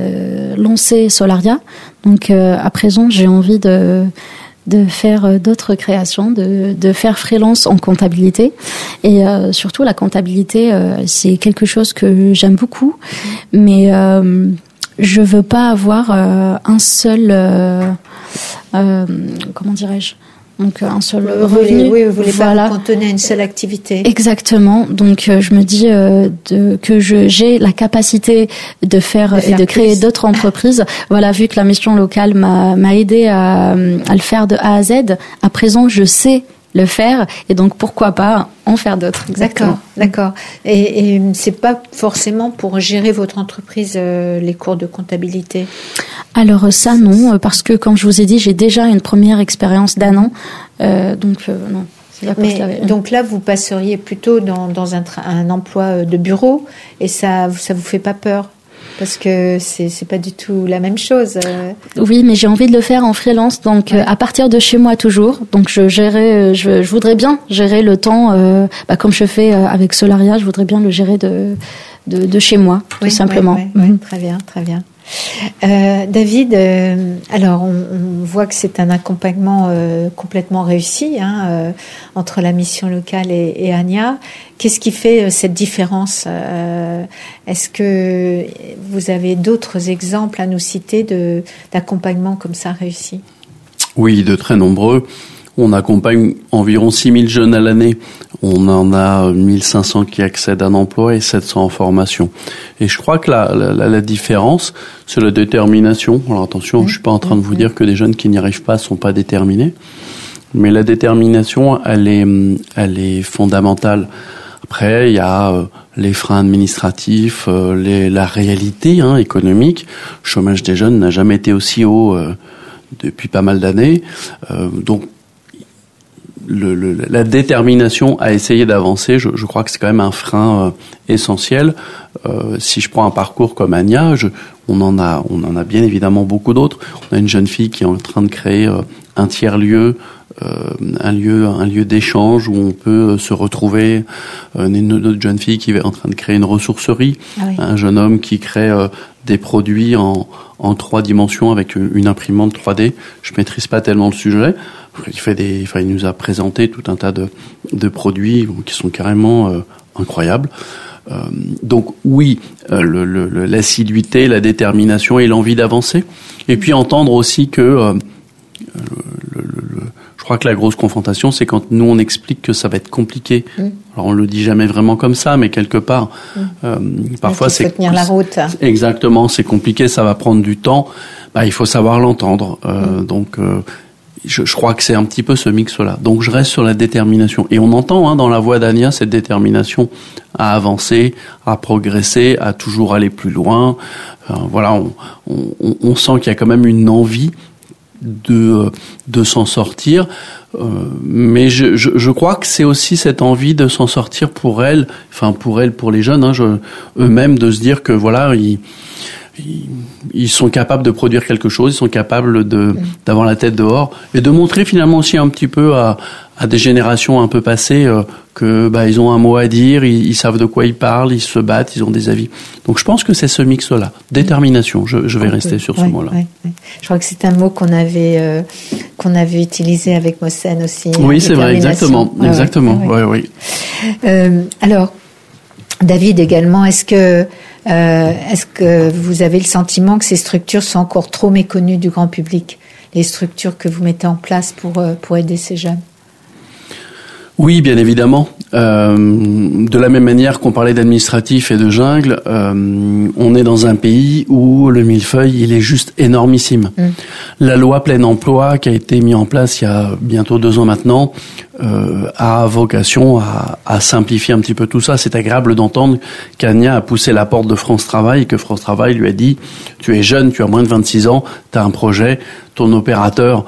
lancer Solaria, donc euh, à présent j'ai envie de de faire d'autres créations, de, de faire freelance en comptabilité. Et euh, surtout, la comptabilité, euh, c'est quelque chose que j'aime beaucoup, mais euh, je veux pas avoir euh, un seul, euh, euh, comment dirais-je, donc un seul vous revenu. Voulez, oui, vous voulez voilà. pas cantonner à une seule activité. Exactement. Donc euh, je me dis euh, de, que je j'ai la capacité de faire, de faire et de créer plus. D'autres entreprises. Voilà, vu que la mission locale m'a m'a aidé à, à le faire de A à Z. À présent, je sais le faire, et donc pourquoi pas en faire d'autres. Exactement. D'accord, d'accord. Et, et c'est pas forcément pour gérer votre entreprise euh, les cours de comptabilité. Alors ça non, parce que comme je vous ai dit, j'ai déjà une première expérience d'un an, euh, donc euh, non. Mais, donc là, vous passeriez plutôt dans, dans un, tra- un emploi de bureau, et ça, ça vous fait pas peur? Parce que c'est c'est pas du tout la même chose. Oui, mais j'ai envie de le faire en freelance, donc ouais. euh, à partir de chez moi toujours. Donc je gérerai, je, je voudrais bien gérer le temps, euh, bah, comme je fais euh, avec Solaria, je voudrais bien le gérer de de, de chez moi, tout oui, simplement. Oui, oui, oui, très bien, très bien. Euh, David, euh, alors on, on voit que c'est un accompagnement euh, complètement réussi hein, euh, entre la mission locale et, et Ania. Qu'est-ce qui fait euh, cette différence euh, Est-ce que vous avez d'autres exemples à nous citer de d'accompagnement comme ça réussi? Oui, de très nombreux. On accompagne environ six mille jeunes à l'année. On en a mille cinq cents qui accèdent à un emploi et sept cents en formation. Et je crois que la, la, la différence, c'est la détermination. Alors attention, mmh. je suis pas en train de vous dire que des jeunes qui n'y arrivent pas sont pas déterminés. Mais la détermination, elle est, elle est fondamentale. Après, il y a euh, les freins administratifs, euh, les, la réalité hein, économique. Le chômage des jeunes n'a jamais été aussi haut euh, depuis pas mal d'années. Euh, donc, le, le, la détermination à essayer d'avancer, je, je crois que c'est quand même un frein euh, essentiel. Euh, si je prends un parcours comme Ania, je, on en a, on en a bien évidemment beaucoup d'autres. On a une jeune fille qui est en train de créer euh, un tiers-lieu. Euh, un lieu, un lieu d'échange où on peut se retrouver. Euh, une autre jeune fille qui est en train de créer une ressourcerie. Ah oui. Un jeune homme qui crée euh, des produits en, en trois dimensions avec une imprimante trois D. Je maîtrise pas tellement le sujet. Il fait des, enfin, il nous a présenté tout un tas de, de produits qui sont carrément euh, incroyables. Euh, donc oui, euh, le, le, l'assiduité, la détermination et l'envie d'avancer. Et puis entendre aussi que euh, le, le, le Je crois que la grosse confrontation, c'est quand nous on explique que ça va être compliqué. Mmh. Alors on le dit jamais vraiment comme ça, mais quelque part, mmh. euh, parfois c'est tenir la route. Exactement, c'est compliqué, ça va prendre du temps. Bah, il faut savoir l'entendre. Euh, mmh. Donc, euh, je, je crois que c'est un petit peu ce mix-là. Donc, je reste sur la détermination. Et on entend hein, dans la voix d'Ania cette détermination à avancer, à progresser, à toujours aller plus loin. Euh, voilà, on, on, on sent qu'il y a quand même une envie de de s'en sortir, euh, mais je, je je crois que c'est aussi cette envie de s'en sortir pour elle, enfin pour elle, pour les jeunes, hein, je, eux-mêmes de se dire que voilà ils, ils ils sont capables de produire quelque chose, ils sont capables de d'avoir la tête dehors et de montrer finalement aussi un petit peu à à des générations un peu passées euh, que bah ils ont un mot à dire, ils, ils savent de quoi ils parlent, ils se battent, ils ont des avis. Donc je pense que c'est ce mix-là, détermination. Je, je vais rester sur ce oui, mot-là. Oui, oui. Je crois que c'est un mot qu'on avait euh, qu'on avait utilisé avec Mossen aussi. Oui, c'est vrai, exactement, ah, exactement. Ouais, ouais. Oui, oui. Euh, alors, David également, est-ce que euh, est-ce que vous avez le sentiment que ces structures sont encore trop méconnues du grand public, les structures que vous mettez en place pour pour aider ces jeunes? Oui, bien évidemment. Euh, de la même manière qu'on parlait d'administratif et de jungle, euh, on est dans un pays où le millefeuille, il est juste énormissime. Mmh. La loi plein emploi qui a été mise en place il y a bientôt deux ans maintenant euh, a vocation à, à simplifier un petit peu tout ça. C'est agréable d'entendre qu'Ania a poussé la porte de France Travail et que France Travail lui a dit « Tu es jeune, tu as moins de vingt-six ans, tu as un projet, ton opérateur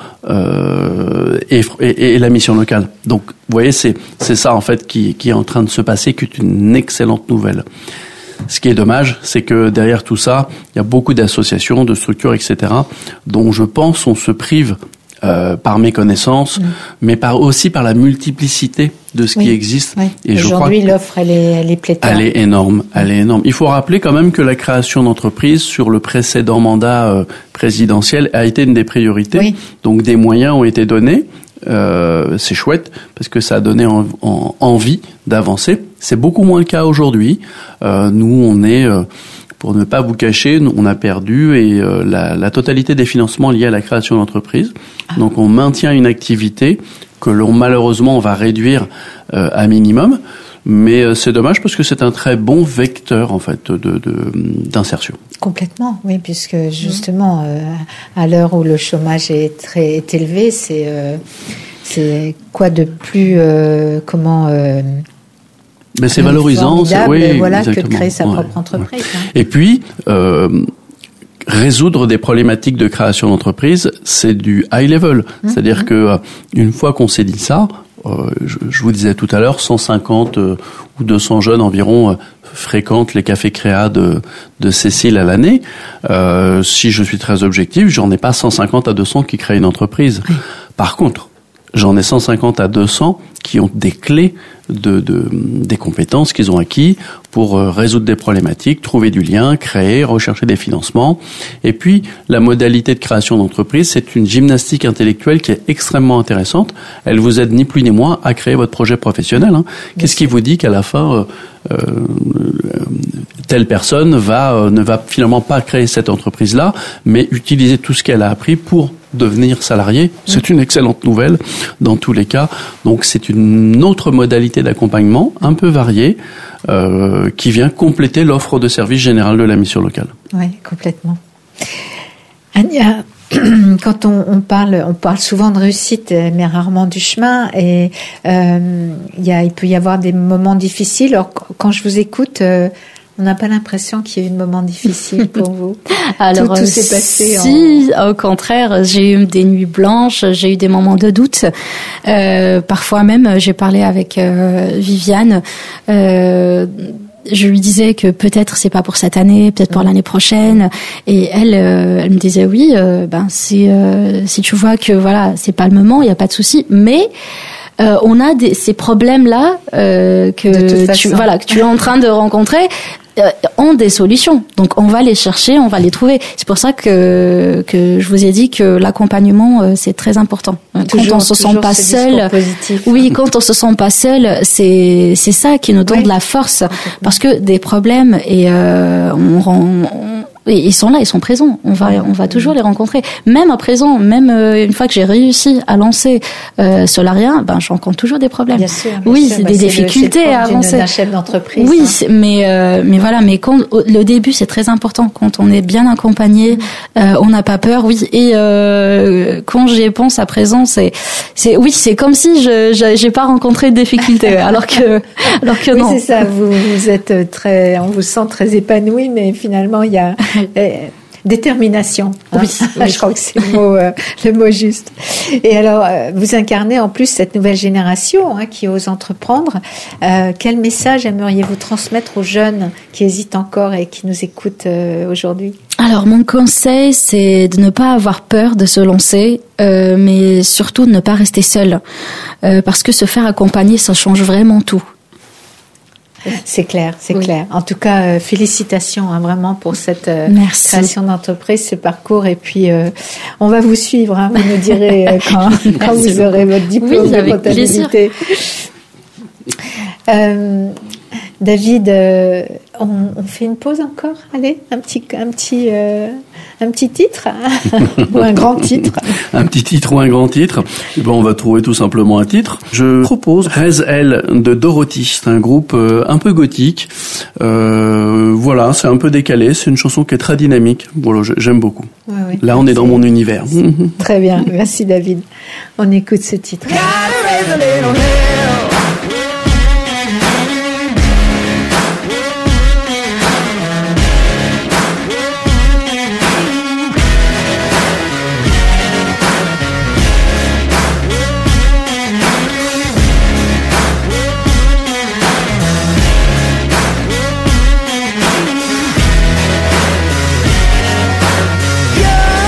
euh, et, et, et la mission locale. » Donc, vous voyez, c'est, c'est ça en fait qui, qui est en train de se passer, qui est une excellente nouvelle. Ce qui est dommage, c'est que derrière tout ça, il y a beaucoup d'associations, de structures, et cetera, dont je pense on se prive euh, par méconnaissance, mmh. mais par aussi par la multiplicité de ce oui. qui existe. Oui. Et aujourd'hui, je crois l'offre, elle est, elle est pléthore. Elle est énorme, elle est énorme. Il faut rappeler quand même que la création d'entreprises sur le précédent mandat euh, présidentiel a été une des priorités. Oui. Donc des moyens ont été donnés. Euh, c'est chouette parce que ça a donné en, en, envie d'avancer. C'est beaucoup moins le cas aujourd'hui. Euh, nous, on est, euh, pour ne pas vous cacher, on a perdu et euh, la, la totalité des financements liés à la création d'entreprise. Ah. Donc, on maintient une activité que l'on malheureusement on va réduire euh, à minimum. Mais euh, c'est dommage parce que c'est un très bon vecteur en fait de, de d'insertion. Complètement, oui, puisque justement euh, à l'heure où le chômage est très est élevé, c'est euh, c'est quoi de plus euh, comment euh, mais c'est valorisant, c'est oui, voilà, exactement. Que de créer sa ouais, propre entreprise. Ouais. Hein. Et puis euh, résoudre des problématiques de création d'entreprise, c'est du high level, mmh, c'est-à-dire mmh. que euh, une fois qu'on s'est dit ça. Euh, je, je vous disais tout à l'heure, cent cinquante euh, ou deux cents jeunes environ euh, fréquentent les cafés créa de, de Cécile à l'année. Euh, si je suis très objectif, j'en ai pas cent cinquante à deux cents qui créent une entreprise. Oui. Par contre, j'en ai cent cinquante à deux cents qui ont des clés de, de des compétences qu'ils ont acquis pour euh, résoudre des problématiques, trouver du lien, créer, rechercher des financements. Et puis, la modalité de création d'entreprise, c'est une gymnastique intellectuelle qui est extrêmement intéressante. Elle vous aide ni plus ni moins à créer votre projet professionnel. Hein. Qu'est-ce qui vous dit qu'à la fin, euh, euh, telle personne va euh, ne va finalement pas créer cette entreprise-là, mais utiliser tout ce qu'elle a appris pour devenir salarié. C'est une excellente nouvelle dans tous les cas. Donc c'est une autre modalité d'accompagnement, un peu variée, euh, qui vient compléter l'offre de service générale de la mission locale. Oui, complètement. Ania, quand on, on parle, on parle souvent de réussite, mais rarement du chemin. Et euh, il y a, il peut y avoir des moments difficiles. Alors, quand je vous écoute, euh, on n'a pas l'impression qu'il y a eu de moments difficiles pour vous. Alors, tout, tout s'est passé. Si, en... au contraire, j'ai eu des nuits blanches, j'ai eu des moments de doute. Euh, parfois même, j'ai parlé avec euh, Viviane. Euh, Je lui disais que peut-être c'est pas pour cette année, peut-être pour l'année prochaine, et elle, euh, elle me disait oui, euh, ben si euh, si tu vois que voilà c'est pas le moment, il y a pas de souci, mais euh, on a des, ces problèmes là euh, que tu voilà que tu es en train de rencontrer. Ont des solutions, donc on va les chercher, on va les trouver. C'est pour ça que que je vous ai dit que l'accompagnement c'est très important. Toujours, quand on se sent pas seul, oui, quand on se sent pas seul, c'est c'est ça qui nous donne oui. de la force, parce que des problèmes et euh, on rend on, et ils sont là, ils sont présents. On va, on va toujours les rencontrer. Même à présent, même euh, une fois que j'ai réussi à lancer euh, Solaria, ben je rencontre toujours des problèmes. Bien sûr, bien oui, sûr. c'est bah, des c'est difficultés le, à avancer. D'un chef d'entreprise. Oui, hein. mais euh, mais voilà, mais quand le début c'est très important. Quand on est bien accompagné, mmh. euh, on n'a pas peur. Oui, et euh, quand j'y pense à présent, c'est c'est oui, c'est comme si je, je j'ai pas rencontré de difficultés, alors que alors que oui, non. c'est ça. Vous vous êtes très, on vous sent très épanoui, mais finalement il y a détermination. Hein. Oui, oui. Je crois que c'est le mot, euh, le mot juste. Et alors, euh, vous incarnez en plus cette nouvelle génération hein, qui ose entreprendre. Euh, quel message aimeriez-vous transmettre aux jeunes qui hésitent encore et qui nous écoutent euh, aujourd'hui ? Alors, mon conseil, c'est de ne pas avoir peur de se lancer, euh, mais surtout de ne pas rester seul. Euh, parce que se faire accompagner, ça change vraiment tout. C'est clair, c'est oui. clair. En tout cas, euh, félicitations hein, vraiment pour cette euh, création d'entreprise, ce parcours. Et puis, euh, on va vous suivre. Hein, vous nous direz euh, quand, quand vous beaucoup. aurez votre diplôme oui, de comptabilité. Euh, David, euh, on, on fait une pause encore. Allez, un petit, un petit, euh, un petit titre ou un grand titre. Un petit titre ou un grand titre. Et ben, on va trouver tout simplement un titre. Je propose Raise Elle de Dorothy. C'est un groupe euh, un peu gothique. Euh, voilà, c'est un peu décalé. C'est une chanson qui est très dynamique. Voilà, j'aime beaucoup. Ouais, ouais. Là, on est dans mon univers. Très bien, merci David. On écoute ce titre.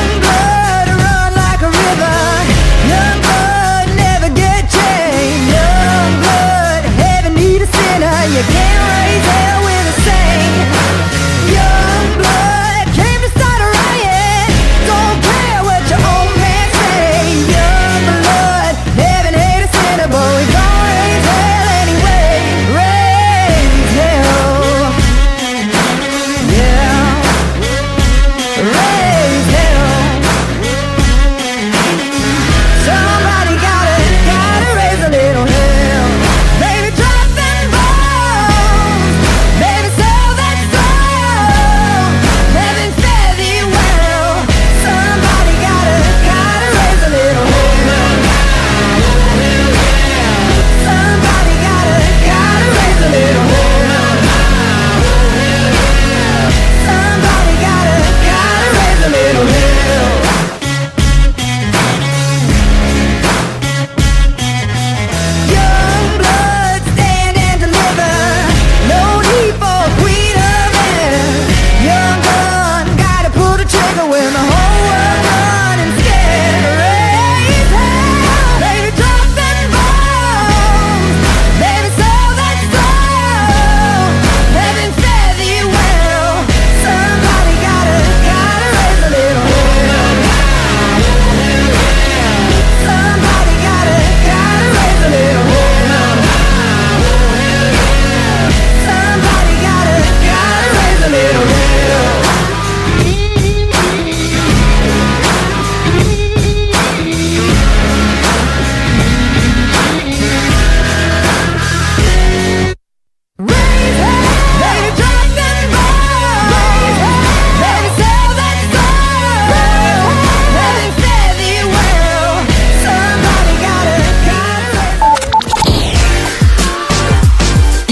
Young blood run like a river. Young blood never get changed.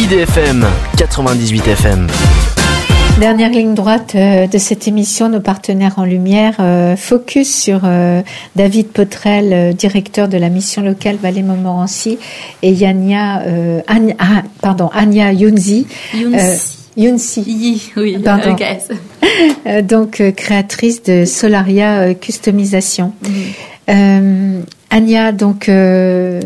D F M quatre-vingt-dix-huit F M. Dernière ligne droite euh, de cette émission, nos partenaires en lumière, euh, focus sur euh, David Potrel, euh, directeur de la mission locale Vallée-Montmorency, et Yania, euh, Anya, ah, pardon, Anya Younsi. Younsi. Younsi. Oui, pardon. Okay. euh, donc euh, créatrice de Solaria euh, Customisation. Mm. Euh, Anya, donc euh,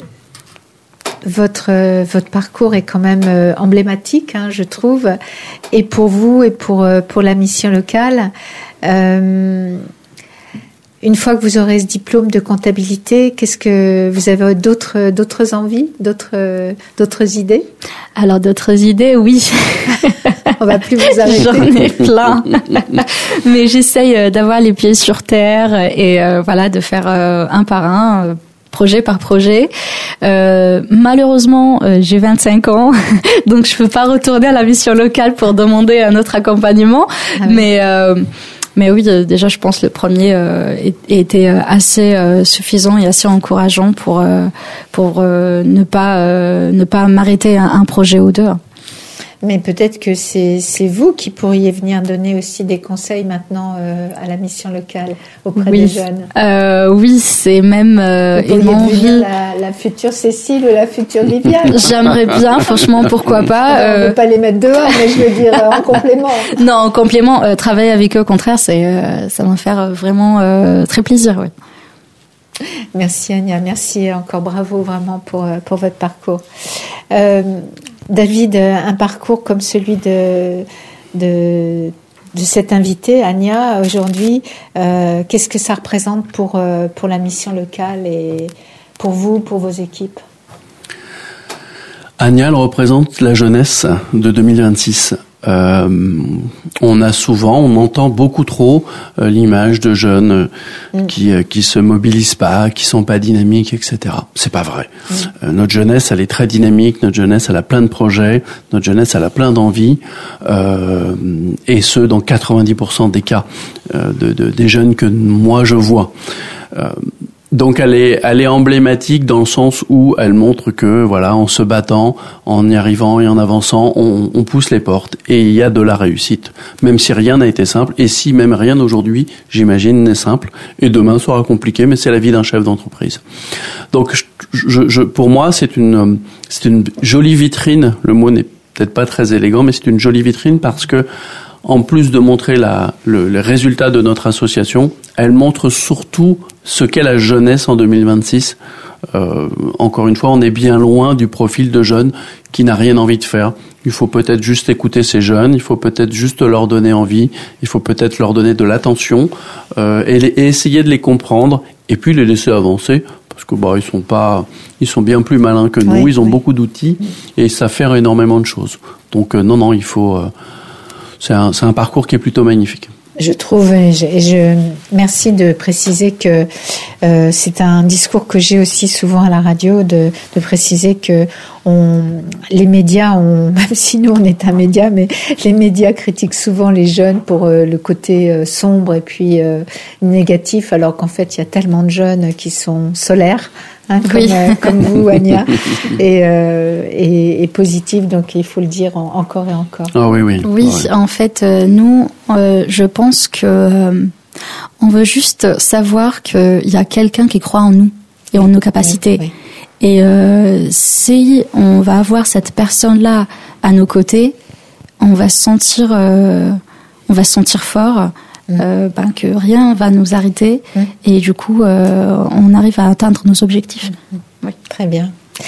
votre euh, votre parcours est quand même euh, emblématique, hein, je trouve, et pour vous et pour euh, pour la mission locale. Euh, une fois que vous aurez ce diplôme de comptabilité, qu'est-ce que vous avez d'autres d'autres envies, d'autres euh, d'autres idées? Alors d'autres idées, oui. On va plus vous arrêter. J'en ai plein, mais j'essaye d'avoir les pieds sur terre et euh, voilà, de faire euh, un par un. Euh, projet par projet. Euh, malheureusement, euh, j'ai vingt-cinq ans, donc je peux pas retourner à la mission locale pour demander un autre accompagnement. Ah oui. Mais euh, mais oui, déjà, je pense que le premier euh, était assez euh, suffisant et assez encourageant pour euh, pour euh, ne pas euh, ne pas m'arrêter à un projet ou deux. Mais peut-être que c'est c'est vous qui pourriez venir donner aussi des conseils maintenant euh, à la mission locale auprès oui. des jeunes. Euh, oui, c'est même euh, une envie. La, la future Cécile ou la future Viviane. J'aimerais bien, franchement, pourquoi pas. On ne euh... veut pas les mettre dehors, mais je veux dire euh, en complément. Non, en complément, euh, travailler avec eux, au contraire, c'est euh, ça va me faire vraiment euh, très plaisir. Ouais. Merci Anya, merci encore, bravo vraiment pour pour votre parcours. Euh, David, un parcours comme celui de, de, de cet invité, Anya, aujourd'hui, euh, qu'est-ce que ça représente pour, euh, pour la mission locale et pour vous, pour vos équipes? Anya, elle représente la jeunesse de deux mille vingt-six. Euh, on a souvent, on entend beaucoup trop euh, l'image de jeunes euh, mm. qui euh, qui se mobilisent pas, qui sont pas dynamiques, et cetera. C'est pas vrai. Mm. Euh, notre jeunesse, elle est très dynamique. Notre jeunesse, elle a plein de projets. Notre jeunesse, elle a plein d'envies. Euh, et ce, dans quatre-vingt-dix pour cent des cas euh, de, de des jeunes que moi je vois. Euh, Donc elle est, elle est emblématique dans le sens où elle montre que voilà, en se battant, en y arrivant et en avançant, on, on pousse les portes et il y a de la réussite. Même si rien n'a été simple et si même rien aujourd'hui, j'imagine, n'est simple et demain sera compliqué, mais c'est la vie d'un chef d'entreprise. Donc je, je, je, pour moi, c'est une, c'est une jolie vitrine. Le mot n'est peut-être pas très élégant, mais c'est une jolie vitrine parce que en plus de montrer la, le, le résultat de notre association, elle montre surtout ce qu'est la jeunesse en deux mille vingt-six. Euh, encore une fois, on est bien loin du profil de jeune qui n'a rien envie de faire. Il faut peut-être juste écouter ces jeunes, il faut peut-être juste leur donner envie, il faut peut-être leur donner de l'attention euh, et, les, et essayer de les comprendre et puis les laisser avancer. Parce que bah ils sont pas, ils sont bien plus malins que nous, oui, ils ont oui. beaucoup d'outils et ils savent faire énormément de choses. Donc euh, non, non, il faut... Euh, C'est un, c'est un parcours qui est plutôt magnifique. Je trouve, et je, et je merci de préciser que euh, c'est un discours que j'ai aussi souvent à la radio, de, de préciser que on, les médias, ont, même si nous on est un média, mais les médias critiquent souvent les jeunes pour euh, le côté euh, sombre et puis euh, négatif, alors qu'en fait il y a tellement de jeunes qui sont solaires. Hein, comme, oui. euh, comme vous, Anya, et, euh, et, et positive, donc il faut le dire en, encore et encore. Ah oui, oui. Oui, ouais. En fait, euh, nous, euh, je pense que euh, on veut juste savoir qu'il y a quelqu'un qui croit en nous et en nos capacités. Oui, oui. Et euh, si on va avoir cette personne-là à nos côtés, on va se sentir, euh, on va se sentir fort. Euh, ben, que rien va nous arrêter mmh. et du coup euh, on arrive à atteindre nos objectifs. Mmh. Oui. Très bien.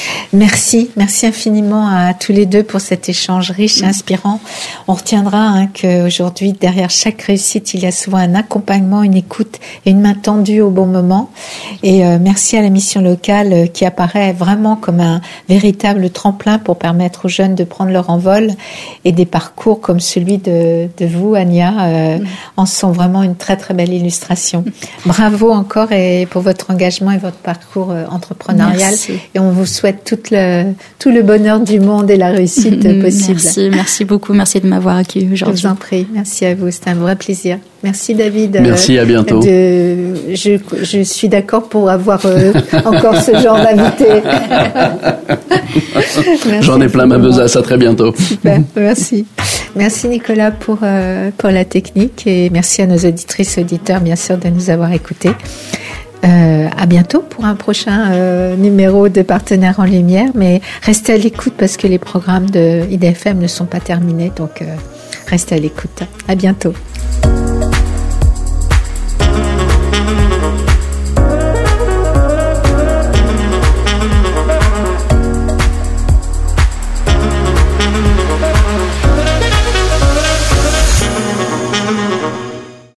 Merci, merci infiniment à tous les deux pour cet échange riche et inspirant. On retiendra hein, qu'aujourd'hui, derrière chaque réussite, il y a souvent un accompagnement, une écoute et une main tendue au bon moment. Et euh, merci à la mission locale euh, qui apparaît vraiment comme un véritable tremplin pour permettre aux jeunes de prendre leur envol. Et des parcours comme celui de, de vous, Anya, euh, mmh. en sont vraiment une très très belle illustration. Bravo encore et pour votre engagement et votre parcours euh, entrepreneurial. Merci. Et on vous souhaite souhaite toute le, tout le bonheur du monde et la réussite possible. Merci, merci beaucoup. Merci de m'avoir accueilli aujourd'hui. Je vous en prie. Merci à vous. C'était un vrai plaisir. Merci David. Merci, à bientôt. De, je, je suis d'accord pour avoir euh, encore ce genre d'invité. J'en ai plein ma besace. À très bientôt. Super, merci. Merci Nicolas pour, euh, pour la technique et merci à nos auditrices et auditeurs bien sûr de nous avoir écoutés. Euh, à bientôt pour un prochain euh, numéro de Partenaires en Lumière, mais restez à l'écoute parce que les programmes de I D F M ne sont pas terminés, donc euh, restez à l'écoute. À bientôt.